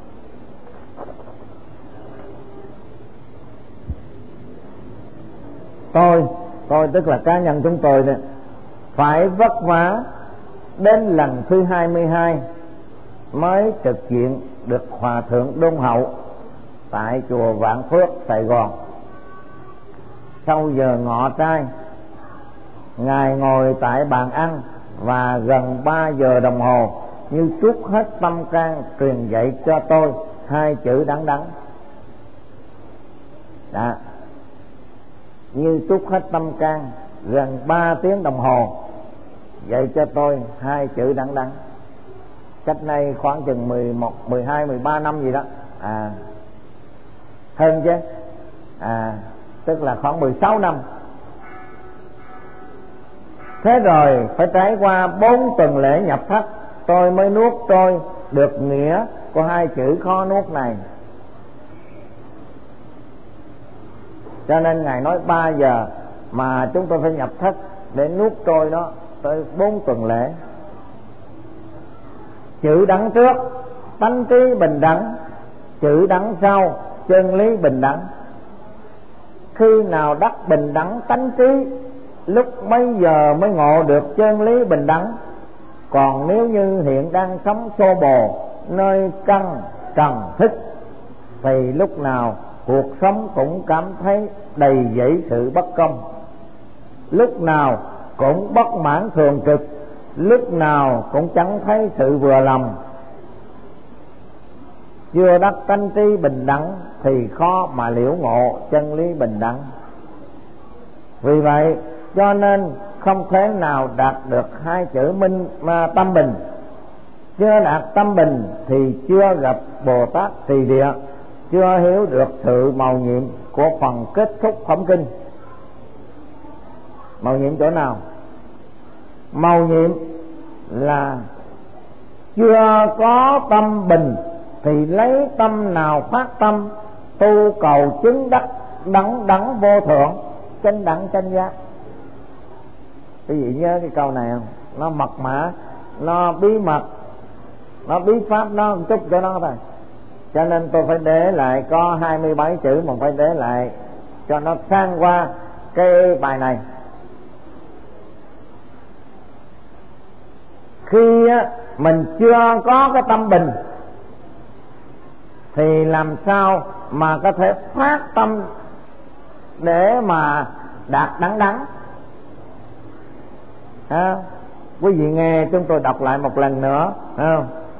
Tôi, tôi tức là cá nhân chúng tôi đó, phải vất vả đến lần thứ hai mươi hai mới thực hiện được Hòa Thượng Đôn Hậu tại chùa Vạn Phước, Sài Gòn. Sau giờ ngọ trai, Ngài ngồi tại bàn ăn và gần ba giờ đồng hồ như trút hết tâm can truyền dạy cho tôi hai chữ đắng đắng. Đó, như trút hết tâm can gần ba tiếng đồng hồ dạy cho tôi hai chữ đắng đắng. Cách nay khoảng chừng mười một, mười hai, mười ba năm gì đó. À, hơn chứ. À, tức là khoảng mười sáu năm. Thế rồi phải trải qua bốn tuần lễ nhập thất, tôi mới nuốt trôi được nghĩa của hai chữ khó nuốt này. Cho nên Ngài nói ba giờ mà chúng tôi phải nhập thất để nuốt trôi nó tới bốn tuần lễ. Chữ đắng trước tánh trí bình đẳng, chữ đắng sau chân lý bình đẳng. Khi nào đắc bình đẳng tánh trí, lúc mấy giờ mới ngộ được chân lý bình đẳng. Còn nếu như hiện đang sống xô bồ nơi căn trần thức, thì lúc nào cuộc sống cũng cảm thấy đầy dẫy sự bất công, lúc nào cũng bất mãn thường trực, lúc nào cũng chẳng thấy sự vừa lòng. Chưa đắc tánh trí bình đẳng thì khó mà liễu ngộ chân lý bình đẳng. Vì vậy cho nên không thể nào đạt được hai chữ minh mà tâm bình. Chưa đạt tâm bình thì chưa gặp Bồ Tát Tỳ Địa, chưa hiểu được sự màu nhiệm của phần kết thúc phẩm kinh. Màu nhiệm chỗ nào? Màu nhiệm là chưa có tâm bình thì lấy tâm nào phát tâm tu cầu chứng đắc đẳng đẳng vô thượng, chánh đẳng chánh giác. Quý vị nhớ cái câu này không? Nó mật mã, nó bí mật, nó bí pháp, nó một chút cho nó thôi. Cho nên tôi phải để lại có hai mươi bảy chữ, mà phải để lại cho nó sang qua cái bài này. Khi mình chưa có cái tâm bình thì làm sao mà có thể phát tâm để mà đạt đắng đắng? À, quý vị nghe chúng tôi đọc lại một lần nữa. À,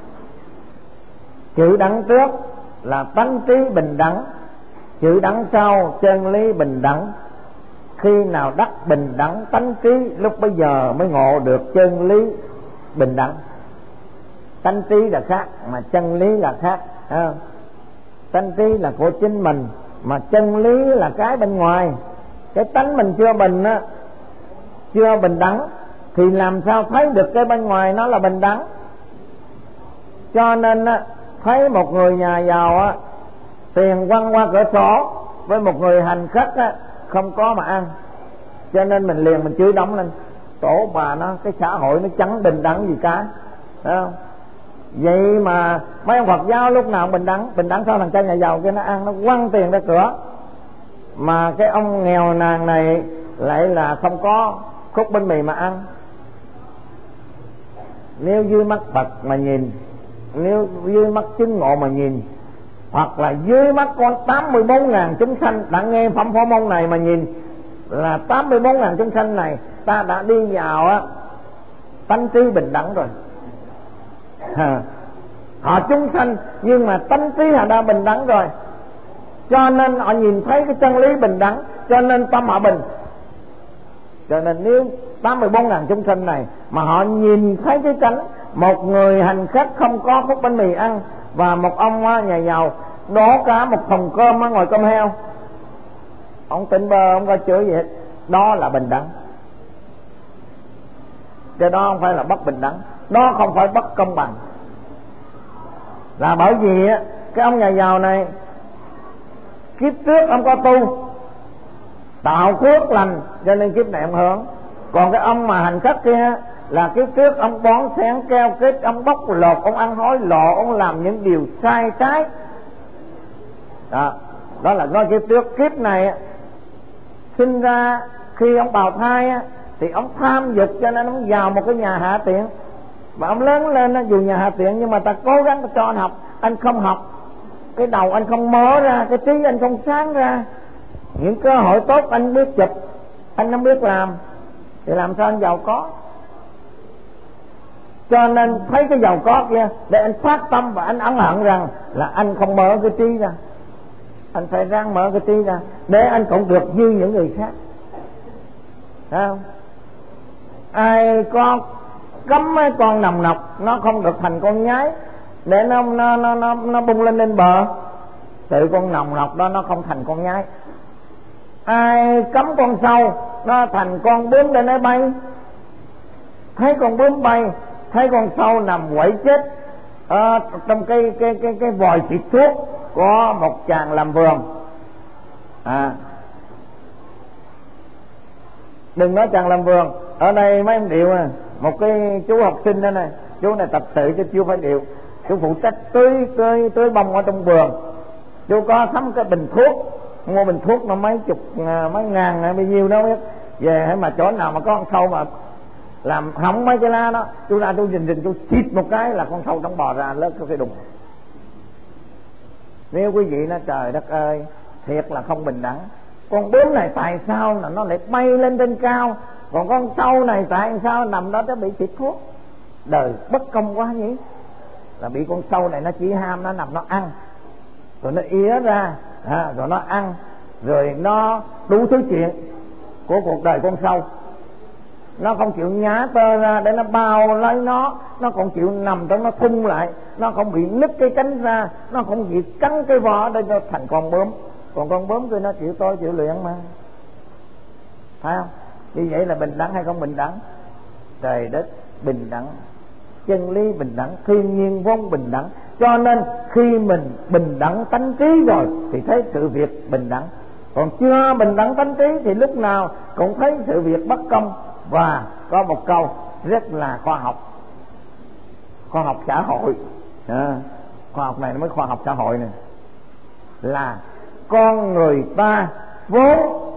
chữ đắng trước là tánh trí bình đẳng, chữ đắng sau chân lý bình đẳng. Khi nào đắc bình đẳng tánh trí, lúc bấy giờ mới ngộ được chân lý bình đẳng. Tánh trí là khác mà chân lý là khác. À, tánh trí là của chính mình, mà chân lý là cái bên ngoài. Cái tánh mình chưa bình á, chưa bình đẳng thì làm sao thấy được cái bên ngoài nó là bình đẳng? Cho nên á, thấy một người nhà giàu á, tiền quăng qua cửa sổ, với một người hành khất á, không có mà ăn, cho nên mình liền mình chửi đóng lên: tổ bà nó, cái xã hội nó chẳng bình đẳng gì cả. Thấy không? Vậy mà mấy ông Phật giáo lúc nào bình đẳng? Bình đẳng sao thằng cha nhà giàu kia nó ăn, nó quăng tiền ra cửa, mà cái ông nghèo nàn này lại là không có khúc bánh mì mà ăn. Nếu dưới mắt Phật mà nhìn, nếu dưới mắt chứng ngộ mà nhìn, hoặc là dưới mắt con tám mươi bốn ngàn chúng sanh đã nghe phẩm phổ môn này mà nhìn, là tám mươi bốn ngàn chúng sanh này ta đã đi vào á tánh trí bình đẳng rồi. À, họ chúng sanh nhưng mà tánh trí họ đã bình đẳng rồi, cho nên họ nhìn thấy cái chân lý bình đẳng, cho nên tâm họ bình. Cho nên nếu tám mươi bốn ngàn chúng sanh này mà họ nhìn thấy cái cảnh một người hành khất không có khúc bánh mì ăn, và một ông nhà giàu đổ cả một thùng cơm ở ngoài cơm heo, ông tỉnh bơ, ông có chửi gì hết, đó là bình đẳng. Cái đó không phải là bất bình đẳng, đó không phải bất công bằng. Là bởi vì á, cái ông nhà giàu này kiếp trước ông có tu tạo phước lành, cho nên kiếp này ông hưởng. Còn cái ông mà hành khất kia là kiếp trước ông bón xén keo kết, ông bóc lột, ông ăn hối lộ, ông làm những điều sai trái. Đó, đó là do kiếp trước. Kiếp này sinh ra khi ông bào thai á, thì ông tham dục, cho nên ông vào một cái nhà hạ tiện. Và ông lớn lên dù nhà hạ tiện, nhưng mà ta cố gắng cho anh học, anh không học, cái đầu anh không mở ra, cái trí anh không sáng ra, những cơ hội tốt anh biết chụp, anh không biết làm, thì làm sao anh giàu có? Cho nên thấy cái giàu có kia để anh phát tâm, và anh ân hận rằng là anh không mở cái trí ra, anh phải ráng mở cái trí ra để anh cũng được như những người khác. Thấy không? Ai có cấm mấy con nòng nọc nó không được thành con nhái để nó nó nó nó, nó bung lên lên bờ, tự con nòng nọc đó nó không thành con nhái. Ai cấm con sâu nó thành con bướm để nó bay, thấy con bướm bay, thấy con sâu nằm quẩy chết à, trong cái cái cái cái vòi xịt thuốc có một chàng làm vườn. À, đừng nói chàng làm vườn, ở đây mấy em điệu à, một cái chú học sinh đó này, chú này tập sự chứ chưa phải điệu, chú phụ trách tưới tưới tưới bông ở trong vườn. Chú có thấm cái bình thuốc, mua bình thuốc nó mấy chục mấy ngàn bao nhiêu đó biết, về hay mà chỗ nào mà có con sâu mà làm hỏng mấy cái lá đó, chú ra chú rình rình chú chít một cái là con sâu nó bò ra lớp cái đùng. Nếu quý vị nói trời đất ơi, thiệt là không bình đẳng. Con bướm này tại sao là nó lại bay lên trên cao, còn con sâu này tại sao nằm đó nó bị xịt thuốc? Đời bất công quá nhỉ. Là bị con sâu này nó chỉ ham nó nằm nó ăn, rồi nó ía ra, à, rồi nó ăn, rồi nó đủ thứ chuyện của cuộc đời con sâu. Nó không chịu nhá tơ ra để nó bao lấy nó, nó còn chịu nằm trong nó thung lại, nó không bị nứt cái cánh ra, nó không bị cắn cái vỏ để nó thành con bướm. Còn con bướm kia nó chịu tôi chịu luyện mà, phải không? Như vậy là bình đẳng hay không bình đẳng? Trời đất bình đẳng, chân lý bình đẳng, thiên nhiên vốn bình đẳng. Cho nên khi mình bình đẳng tánh trí rồi thì thấy sự việc bình đẳng. Còn chưa bình đẳng tánh trí thì lúc nào cũng thấy sự việc bất công. Và có một câu rất là khoa học, khoa học xã hội, à, khoa học này nó mới khoa học xã hội này, là con người ta vốn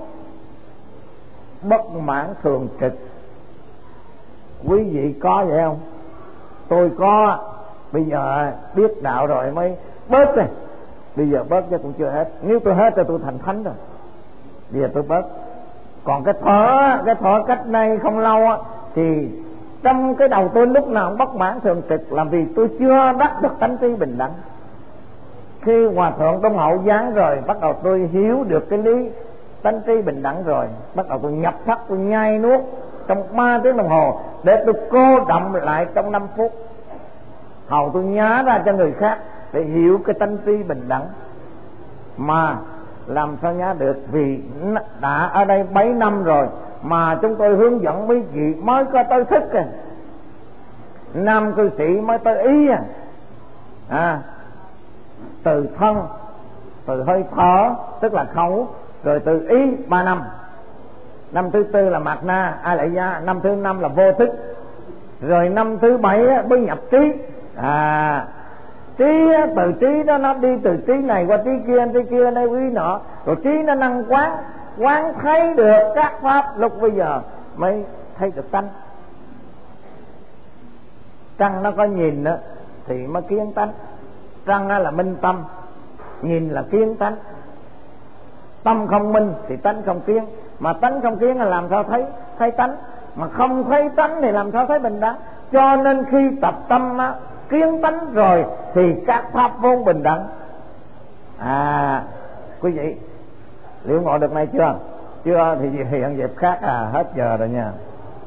bất mãn thường trực. Quý vị có vậy không? Tôi có. Bây giờ biết đạo rồi mới bớt này. Bây giờ bớt chứ cũng chưa hết. Nếu tôi hết thì tôi thành thánh rồi. Bây giờ tôi bớt. Còn cái thở cái thở cách này không lâu á, thì trong cái đầu tôi lúc nào cũng bất mãn thường trực, làm vì tôi chưa đắc được tánh trí bình đẳng. Khi Hòa Thượng Đông Hậu giáng rồi, bắt đầu tôi hiểu được cái lý tánh trí bình đẳng rồi, bắt đầu tôi nhập thắt, tôi nhai nuốt trong ba tiếng đồng hồ để tôi cô đọng lại trong năm phút, hầu tôi nhá ra cho người khác để hiểu cái tánh trí bình đẳng. Mà làm sao nhá được, vì đã ở đây bảy năm rồi mà chúng tôi hướng dẫn mấy vị mới có tới thức à, nam cư sĩ mới tới ý à, à từ thân, từ hơi thở tức là khẩu, rồi từ ý ba năm. Năm thứ tư là mạt na a lại gia, năm thứ năm là vô thức, rồi năm thứ bảy mới nhập trí. À trí, từ trí đó nó đi từ trí này qua trí kia, trí kia đây quý nọ, rồi trí nó năng quán, quán thấy được các pháp, lúc bây giờ mới thấy được tánh. Trăng nó có nhìn đó thì mới kiến tánh. Trăng là minh tâm, nhìn là kiến tánh. Tâm không minh thì tánh không kiến, mà tánh không kiến là làm sao thấy thấy tánh, mà không thấy tánh thì làm sao thấy bình đẳng. Cho nên khi tập tâm á, kiến tánh rồi thì các pháp vốn bình đẳng. À quý vị liệu ngộ được này chưa? Chưa thì hiện dịp khác à, hết giờ rồi nha.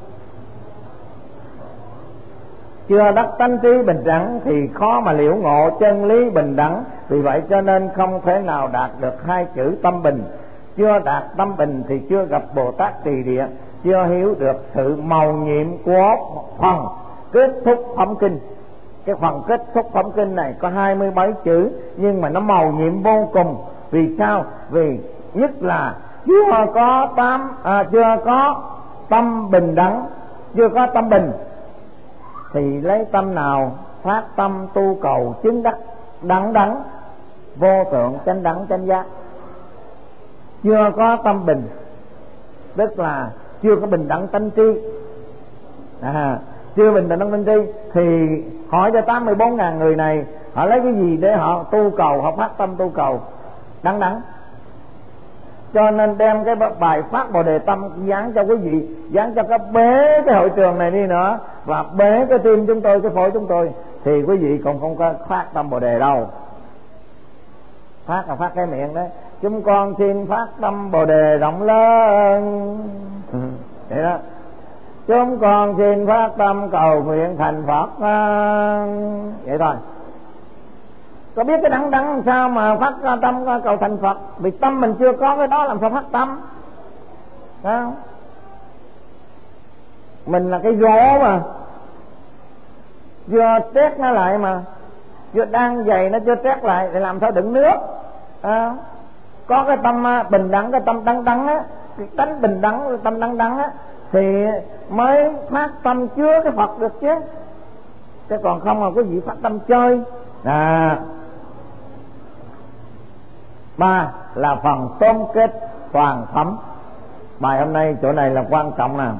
Chưa đắc tánh trí bình đẳng thì khó mà liễu ngộ chân lý bình đẳng. Vì vậy cho nên không thể nào đạt được hai chữ tâm bình. Chưa đạt tâm bình thì chưa gặp Bồ Tát Trì Địa, chưa hiểu được sự màu nhiệm của phần kết thúc phẩm kinh. Cái phần kết thúc phẩm kinh này có hai mươi bảy chữ, nhưng mà nó màu nhiệm vô cùng. Vì sao? Vì nhất là chưa có tám à, chưa có tâm bình đẳng, chưa có tâm bình thì lấy tâm nào phát tâm tu cầu chứng đắc đẳng đẳng vô tượng chánh đẳng chánh giác? Chưa có tâm bình tức là chưa có bình đẳng tánh trí. À, chưa bình đẳng tánh trí thì hỏi cho tám mươi bốn ngàn người này, họ lấy cái gì để họ tu cầu, họ phát tâm tu cầu đẳng đẳng? Cho nên đem cái bài phát Bồ Đề Tâm dán cho quý vị, dán cho cái bế cái hội trường này đi nữa, và bế cái tim chúng tôi, cái phổi chúng tôi, thì quý vị còn không có phát tâm Bồ Đề đâu. Phát là phát cái miệng đấy, chúng con xin phát tâm Bồ Đề rộng lớn. Vậy đó, chúng con xin phát tâm cầu nguyện thành Phật. Vậy thôi. Có biết cái đắng đắng sao mà phát tâm cầu thành Phật? Vì tâm mình chưa có cái đó làm sao phát tâm? Phải không? Mình là cái gỗ mà, vừa trét nó lại mà, vừa đang dày nó chưa trét lại để làm sao đựng nước. À, có cái tâm bình đẳng, cái tâm đắng đắng á, cái tánh bình đẳng, cái tâm đắng đắng á, thì mới phát tâm chứa cái Phật được chứ, chứ còn không là quý vị phát tâm chơi. À, ba là phần tóm kết toàn thấm. Bài hôm nay chỗ này là quan trọng nè.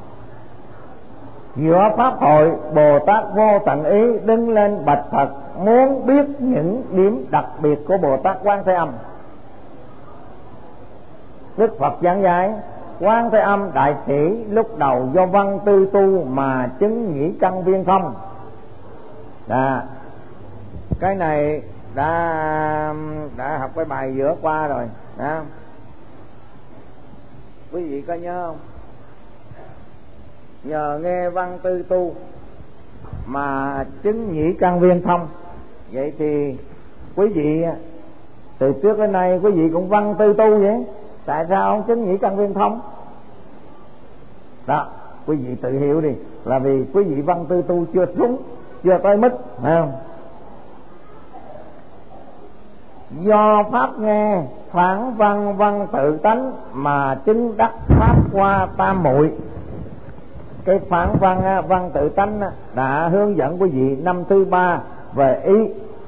Giữa pháp hội, Bồ Tát Vô Tận Ý đứng lên bạch Phật, muốn biết những điểm đặc biệt của Bồ Tát Quan Thế Âm. Đức Phật giảng giải Quan Thế Âm đại sĩ lúc đầu do văn tư tu mà chứng nhĩ căn viên thông. Đó. Cái này đã đã học cái bài giữa qua rồi đó. Quý vị có nhớ không? Nhờ nghe văn tư tu mà chứng nhĩ căn viên thông. Vậy thì quý vị từ trước đến nay quý vị cũng văn tư tu vậy, tại sao không chứng nhĩ căn viên thông? Đó, quý vị tự hiểu đi, là vì quý vị văn tư tu chưa trúng, chưa tới mức, phải không? Do pháp nghe phản văn văn tự tánh mà chứng đắc pháp qua tam muội. Cái phản văn văn tự tánh đã hướng dẫn quý vị năm thứ ba về ý.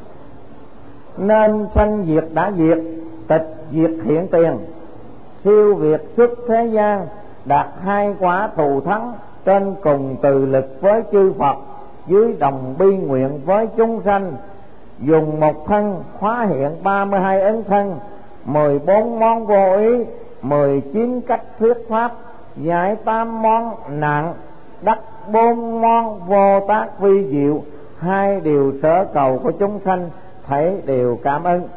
Nên sanh diệt đã diệt, tịch diệt hiện tiền, siêu việt xuất thế gian, đạt hai quả thù thắng, trên cùng từ lực với chư Phật, dưới đồng bi nguyện với chúng sanh. Dùng một thân hóa hiện ba mươi hai ấn thân, mười bốn món vô ý, mười chín cách thuyết pháp, giải tám món nặng, đắc bốn món vô tác vi diệu, hai điều sở cầu của chúng sanh thấy đều cảm ơn.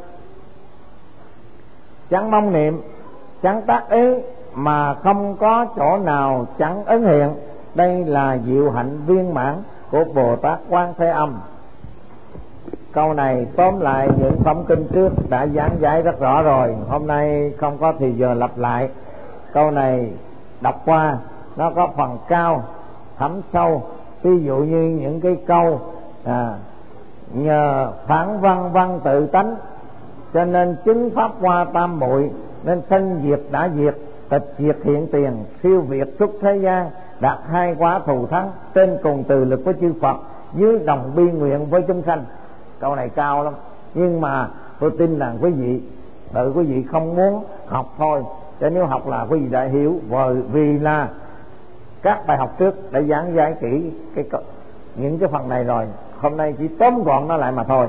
Chẳng mong niệm, chẳng tác ý, mà không có chỗ nào chẳng ấn hiện. Đây là diệu hạnh viên mãn của Bồ Tát Quan Thế Âm. Câu này tóm lại những phẩm kinh trước đã giảng giải rất rõ rồi, hôm nay không có thì giờ lặp lại. Câu này đọc qua nó có phần cao thấm sâu, ví dụ như những cái câu à, nhờ phản văn văn tự tánh cho nên chứng pháp qua tam muội, nên sanh diệt đã diệt, tịch diệt hiện tiền, siêu việt xuất thế gian, đạt hai quả thù thắng, trên cùng từ lực với chư Phật, dưới đồng bi nguyện với chúng sanh. Câu này cao lắm, nhưng mà tôi tin rằng quý vị tự quý vị không muốn học thôi, chứ nếu học là quý vị đã hiểu. Vì là các bài học trước đã giảng giải kỹ cái những cái phần này rồi, hôm nay chỉ tóm gọn nó lại mà thôi.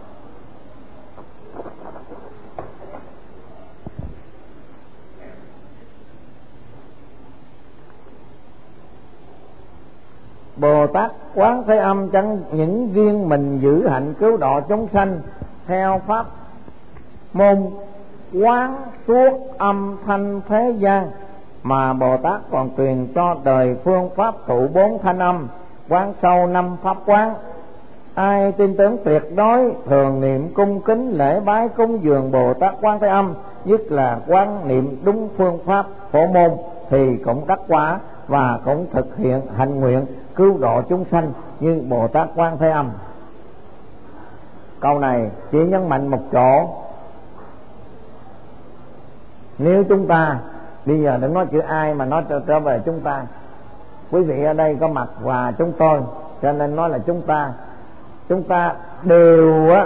Bồ Tát Quán Thế Âm chẳng những riêng mình giữ hạnh cứu độ chúng sanh theo pháp môn quán suốt âm thanh thế gian, mà Bồ Tát còn truyền cho đời phương pháp thụ bốn thanh âm, quán sâu năm pháp quán. Ai tin tưởng tuyệt đối thường niệm cung kính lễ bái cúng dường Bồ Tát Quán Thế Âm, nhất là quán niệm đúng phương pháp phổ môn, thì cũng đắc quả và cũng thực hiện hạnh nguyện cứu độ chúng sanh như Bồ Tát Quan Thế Âm. Câu này chỉ nhấn mạnh một chỗ. Nếu chúng ta bây giờ đừng nói chữ ai mà nói trở, trở về chúng ta, quý vị ở đây có mặt và chúng tôi, cho nên nói là chúng ta chúng ta đều á,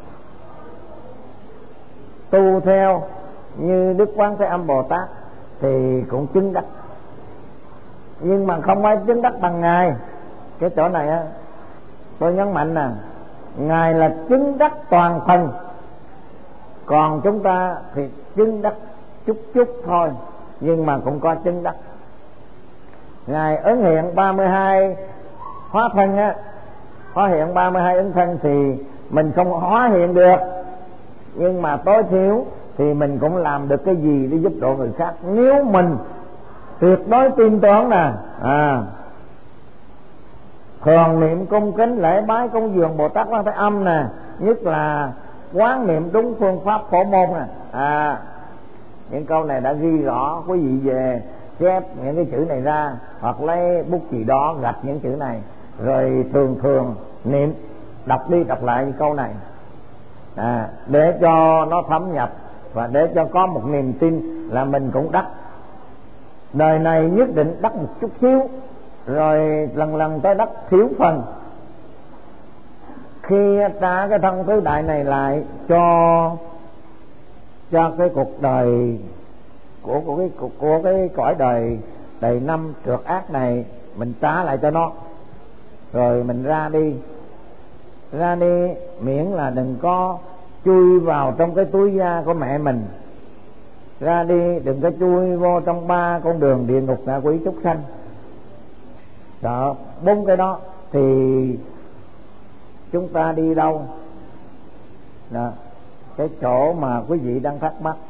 tu theo như Đức Quán Thế Âm Bồ Tát thì cũng chứng đắc, nhưng mà không ai chứng đắc bằng Ngài. Cái chỗ này á tôi nhấn mạnh nè, Ngài là chứng đắc toàn phần, còn chúng ta thì chứng đắc chút chút thôi, nhưng mà cũng có chứng đắc. Ngài ứng hiện ba mươi hai hóa thân á, hóa hiện ba mươi hai ứng thân thì mình không hóa hiện được, nhưng mà tối thiểu thì mình cũng làm được cái gì để giúp độ người khác, nếu mình tuyệt đối tin tưởng nè. À, thường niệm cung kính lễ bái cúng dường Bồ Tát Quan Thế Âm nè, nhất là quán niệm đúng phương pháp phổ môn nè. À, những câu này đã ghi rõ, quý vị về chép những cái chữ này ra, hoặc lấy bút chì đó gạch những chữ này, rồi thường thường niệm, đọc đi đọc lại những câu này, à, để cho nó thấm nhập và để cho có một niềm tin là mình cũng đắc. đời này nhất định đắc một chút xíu, rồi lần lần tới đắc thiếu phần. Khi trả cái thân tứ đại này lại cho cho cái cuộc đời của của cái của, của cái cõi đời đầy năm trượt ác này, mình trả lại cho nó, rồi mình ra đi. Ra đi miễn là đừng có chui vào trong cái túi da của mẹ mình. Ra đi đừng có chui vô trong ba con đường địa ngục ngạ quỷ súc sanh. Đó, bốn cái đó thì chúng ta đi đâu? Đó, cái chỗ mà quý vị đang thắc mắc.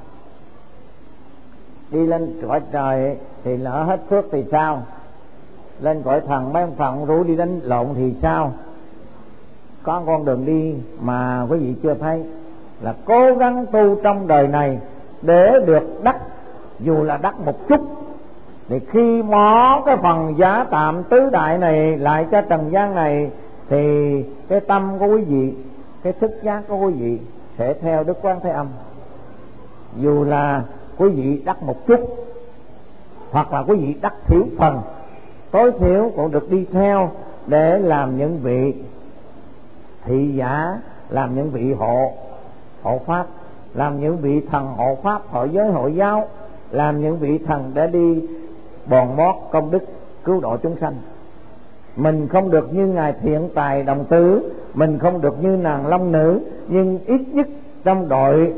Đi lên cõi trời thì lỡ hết phước thì sao? Lên cõi thần mấy ông Phật rủ đi đánh lộn thì sao? Có con đường đi mà quý vị chưa thấy, là cố gắng tu trong đời này để được đắc, dù là đắc một chút, thì khi mó cái phần giá tạm tứ đại này lại cho trần gian này, thì cái tâm của quý vị, cái thức giác của quý vị sẽ theo Đức Quán Thế Âm. Dù là quý vị đắc một chút, hoặc là quý vị đắc thiểu phần, tối thiểu cũng được đi theo để làm những vị thị giả, làm những vị hộ hộ pháp, làm những vị thần hộ pháp hội giới hội giáo, làm những vị thần để đi bòn mót công đức cứu độ chúng sanh. Mình không được như ngài Thiện Tài Đồng Tứ, mình không được như nàng Long Nữ, nhưng ít nhất trong đội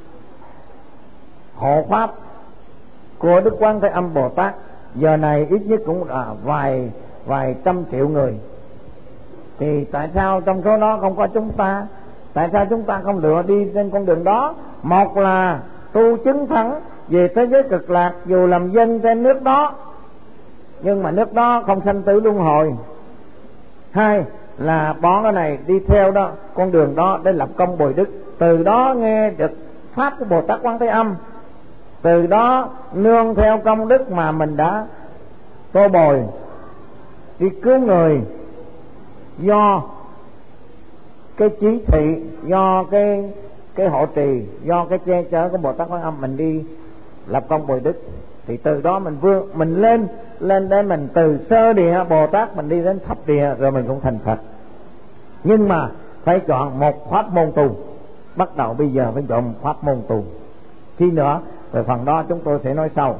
hộ pháp của Đức Quán Thế Âm Bồ Tát giờ này ít nhất cũng là vài vài trăm triệu người. Thì tại sao trong số đó không có chúng ta? Tại sao chúng ta không lựa đi trên con đường đó? Một là tu chứng thắng về thế giới cực lạc, dù làm dân trên nước đó, nhưng mà nước đó không sanh tử luân hồi. Hai là bỏ cái này đi theo đó con đường đó để lập công bồi đức, từ đó nghe được pháp của Bồ Tát Quán Thế Âm, từ đó nương theo công đức mà mình đã tô bồi, đi cứu người do cái trí thị, do cái cái hộ trì, do cái che chở của Bồ Tát Quán Âm, mình đi lập công bồi đức. Thì từ đó mình vươn mình lên lên để mình từ sơ địa Bồ Tát mình đi đến thập địa, rồi mình cũng thành Phật. Nhưng mà phải chọn một pháp môn tu. Bắt đầu bây giờ phải chọn một pháp môn tu. Khi nữa về phần đó chúng tôi sẽ nói sau.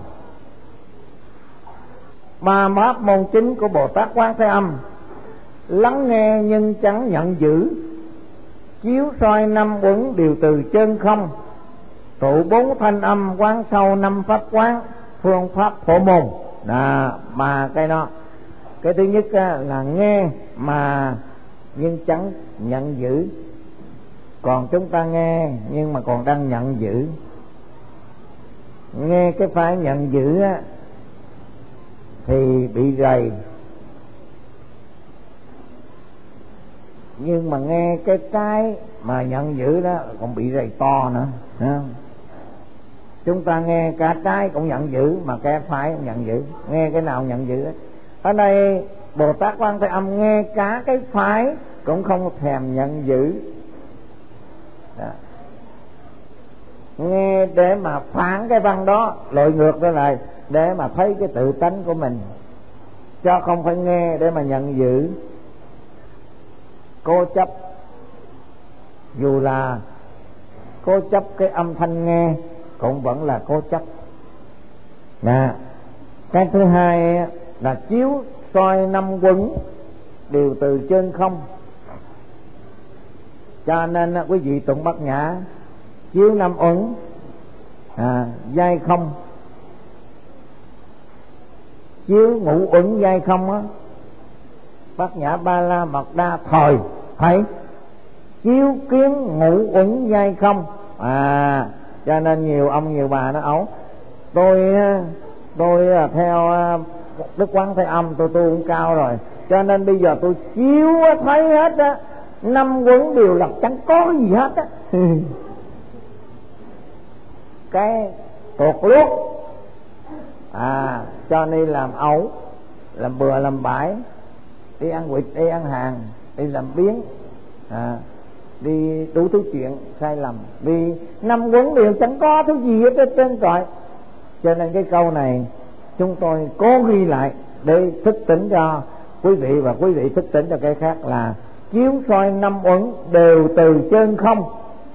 Ba pháp môn chính của Bồ Tát Quán Thế Âm: lắng nghe nhưng chẳng nhận giữ, chiếu soi năm uẩn đều từ chân không, tụ bốn thanh âm quán sâu năm pháp quán, phương pháp phổ môn. Đó, mà cái đó, cái thứ nhất là nghe mà nhưng chẳng nhận giữ. Còn chúng ta nghe nhưng mà còn đang nhận giữ. Nghe cái phải nhận giữ á, thì bị rầy, nhưng mà nghe cái trái mà nhận giữ đó còn bị rầy to nữa, thấy không? Chúng ta nghe cả trái cũng nhận giữ, mà cái phải cũng nhận giữ. Nghe cái nào nhận giữ ấy. Ở đây Bồ Tát Quán Thế Âm nghe cả cái phải cũng không thèm nhận giữ. Đó. Nghe để mà phản cái văn đó, lội ngược trở lại để mà thấy cái tự tánh của mình, cho không phải nghe để mà nhận giữ. Cố chấp, dù là cố chấp cái âm thanh nghe cũng vẫn là cố chấp. Nè, cái thứ hai là chiếu soi năm uẩn đều từ trên không. Cho nên quý vị tụng Bát Nhã chiếu năm uẩn, à, giai không, chiếu ngũ uẩn giai không á, Bát Nhã Ba La Mật Đa thời thấy chiếu kiến ngũ uẩn giai không. À, cho nên nhiều ông nhiều bà nó ấu tôi tôi theo Đức Quán Thế Âm, tôi tu cũng cao rồi, cho nên bây giờ tôi chiếu thấy hết á, năm uẩn đều là chẳng có gì hết á. Cái tuột luốt, à, cho nên làm ẩu, làm bừa làm bãi, đi ăn quỵt, đi ăn hàng, đi làm biếng, à, đi đủ thứ chuyện sai lầm, vì năm uẩn đều chẳng có thứ gì hết trên trời. Cho nên cái câu này chúng tôi cố ghi lại để thức tỉnh cho quý vị, và quý vị thức tỉnh cho cái khác, là chiếu soi năm uẩn đều từ chân không,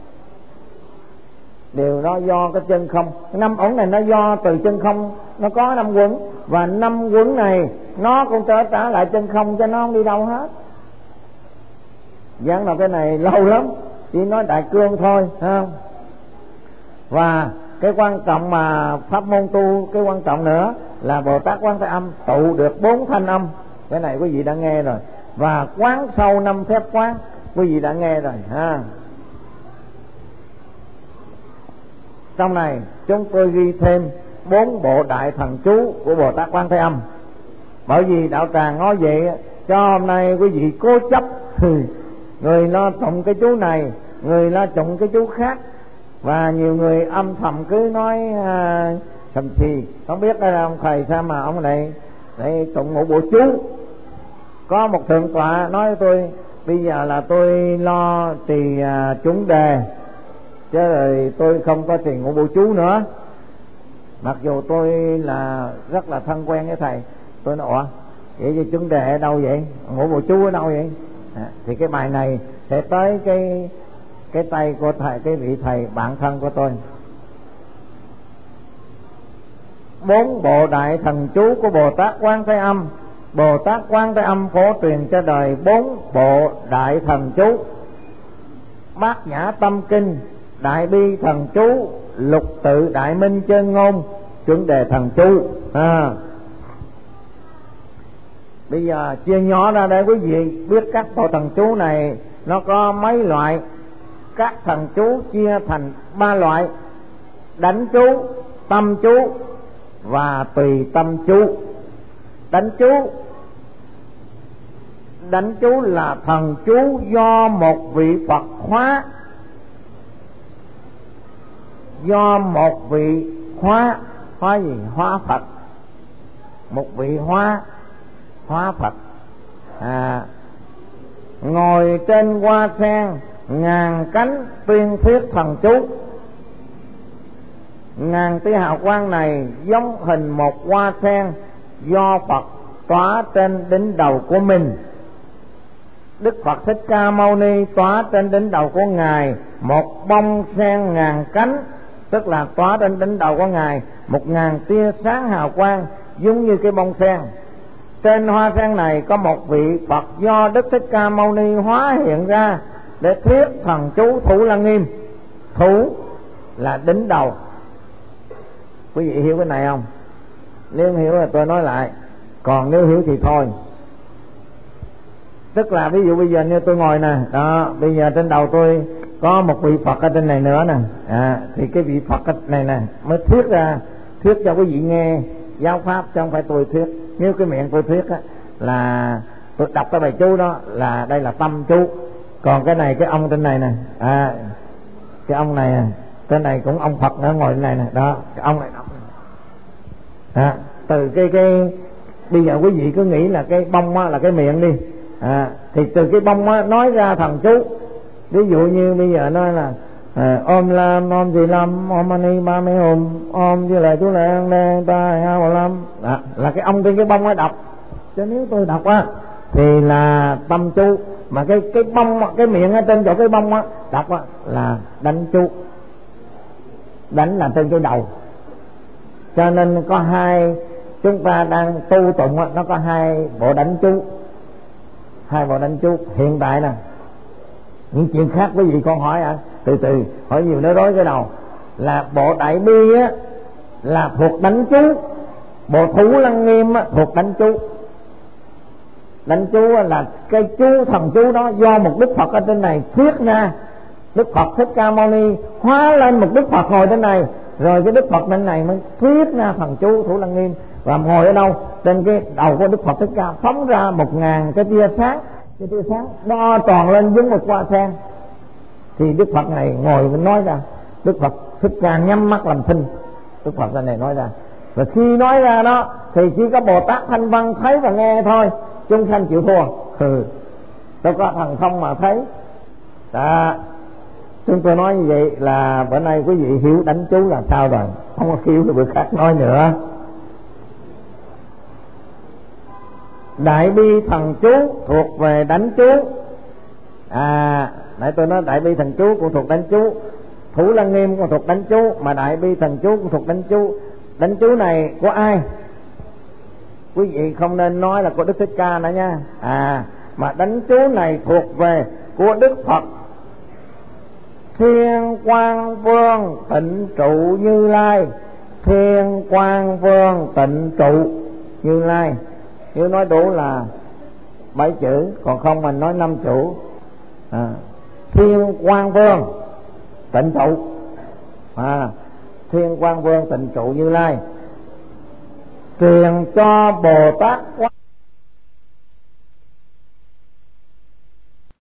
đều nó do cái chân không. Năm uẩn này nó do từ chân không, nó có năm uẩn, và năm uẩn này nó cũng trở trả lại chân không, cho nó không đi đâu hết. Giảng là cái này lâu lắm, chỉ nói đại cương thôi, không? Và cái quan trọng mà pháp môn tu, cái quan trọng nữa là Bồ Tát Quán Thế Âm tụ được bốn thanh âm. Cái này quý vị đã nghe rồi. Và quán sâu năm phép quán, quý vị đã nghe rồi ha. Trong này chúng tôi ghi thêm bốn bộ đại thần chú của Bồ Tát Quán Thế Âm. Bởi vì đạo tràng nói vậy, cho hôm nay quý vị cố chấp, người lo tụng cái chú này, người lo tụng cái chú khác, và nhiều người âm thầm cứ nói à, thầm thì không biết đây là ông thầy sao mà ông này lại tụng một bộ chú. Có một thượng tọa nói tôi bây giờ là tôi lo trì à, chúng đề, chứ rồi tôi không có trì ngũ bộ chú nữa. Mặc dù tôi là rất là thân quen với thầy, tôi nói ủa vậy thì chúng đề ở đâu vậy, ngũ bộ chú ở đâu vậy? À, thì cái bài này sẽ tới cái cái tay của thầy, cái vị thầy bạn thân của tôi. Bốn bộ đại thần chú của Bồ Tát Quán Thế Âm. Bồ Tát Quán Thế Âm phổ truyền cho đời bốn bộ đại thần chú: Bát Nhã Tâm Kinh, Đại Bi Thần Chú, Lục Tự Đại Minh Chân Ngôn, Chuẩn Đề Thần Chú. À, bây giờ chia nhỏ ra để quý vị biết các bộ thần chú này nó có mấy loại. Các thần chú chia thành ba loại: đánh chú, tâm chú và tùy tâm chú. Đánh chú đánh chú là thần chú do một vị Phật hóa, do một vị hóa hóa gì hóa Phật, một vị hóa hóa Phật à, ngồi trên hoa sen ngàn cánh tuyên thuyết thần chú. Ngàn tia hào quang này giống hình một hoa sen do Phật tỏa trên đỉnh đầu của mình. Đức Phật Thích Ca Mâu Ni tỏa trên đỉnh đầu của ngài một bông sen ngàn cánh, tức là tỏa trên đỉnh đầu của ngài một ngàn tia sáng hào quang giống như cái bông sen. Trên hoa sen này có một vị Phật do Đức Thích Ca Mâu Ni hóa hiện ra để thuyết thần chú Thủ Lăng Nghiêm. Thủ là đỉnh đầu. Quý vị hiểu cái này không? Nếu hiểu là tôi nói lại, còn nếu hiểu thì thôi. Tức là ví dụ bây giờ như tôi ngồi nè, đó, bây giờ trên đầu tôi có một vị Phật ở trên này nữa nè, à, thì cái vị Phật này nè mới thuyết ra, thuyết cho quý vị nghe giáo pháp, chứ không phải tôi thuyết. Nếu cái miệng tôi thuyết á, là tôi đọc cái bài chú đó là đây là tâm chú. Còn cái này, cái ông trên này nè, à, cái ông này nè, trên này cũng ông Phật nữa ngồi trên này nè, đó, cái ông này đọc à, từ cái cái bây giờ quý vị cứ nghĩ là cái bông á, là cái miệng đi, à, thì từ cái bông á, nói ra thần chú. Ví dụ như bây giờ nói là à, Om Lam Om Di Lam Om Mani Ba Me Hum Om Di Lệ Chú Lệ An Đen Ta Ha Hòa Lam, đó, là cái ông trên cái bông á đọc. Chứ nếu tôi đọc á thì là tâm chú, mà cái cái bông, cái miệng ở trên chỗ cái bông á đọc á là đánh chú. Đánh là trên cái đầu. Cho nên có hai, chúng ta đang tu tụng á, nó có hai bộ đánh chú, hai bộ đánh chú hiện tại nè. Những chuyện khác quý vị con hỏi à, từ từ hỏi nhiều nó rối cái đầu. Là bộ Đại Bi á là thuộc đánh chú, bộ Thủ Lăng Nghiêm á thuộc đánh chú. Đánh chú là cái chú thần chú đó do một Đức Phật ở trên này thuyết ra. Đức Phật Thích Ca Mâu Ni hóa lên một Đức Phật ngồi trên này, rồi cái Đức Phật bên này mới thuyết ra thần chú Thủ Lăng Nghiêm. Và ngồi ở đâu? Trên cái đầu của Đức Phật Thích Ca phóng ra một ngàn cái tia sáng, cái tia sáng đo tròn lên giống một hoa sen. Thì Đức Phật này ngồi mới nói ra. Đức Phật Thích Ca nhắm mắt làm thinh, Đức Phật bên này nói ra. Và khi nói ra đó thì chỉ có Bồ Tát Thanh Văn thấy và nghe thôi, chúng sanh chịu thua. Ừ, đâu có thần thông mà thấy. Đó, chúng tôi nói như vậy là bữa nay quý vị hiểu đánh chú là sao rồi, không có hiểu thì bữa khác nói nữa. Đại bi thần chú thuộc về đánh chú. À, nãy tôi nói đại bi thần chú cũng thuộc đánh chú, Thủ Lăng Nghiêm cũng thuộc đánh chú, mà đại bi thần chú cũng thuộc đánh chú. Đánh chú này của ai? Quý vị không nên nói là của Đức Thích Ca nữa nha. À, mà đánh chú này thuộc về của Đức Phật. Thiên Quang Vương Tịnh Trụ Như Lai, Thiên Quang Vương Tịnh Trụ Như Lai. Nếu nói đủ là bảy chữ, còn không mình nói năm chữ. À, Thiên Quang Vương Tịnh Trụ, à, Thiên Quang Vương Tịnh Trụ Như Lai, truyền cho Bồ Tát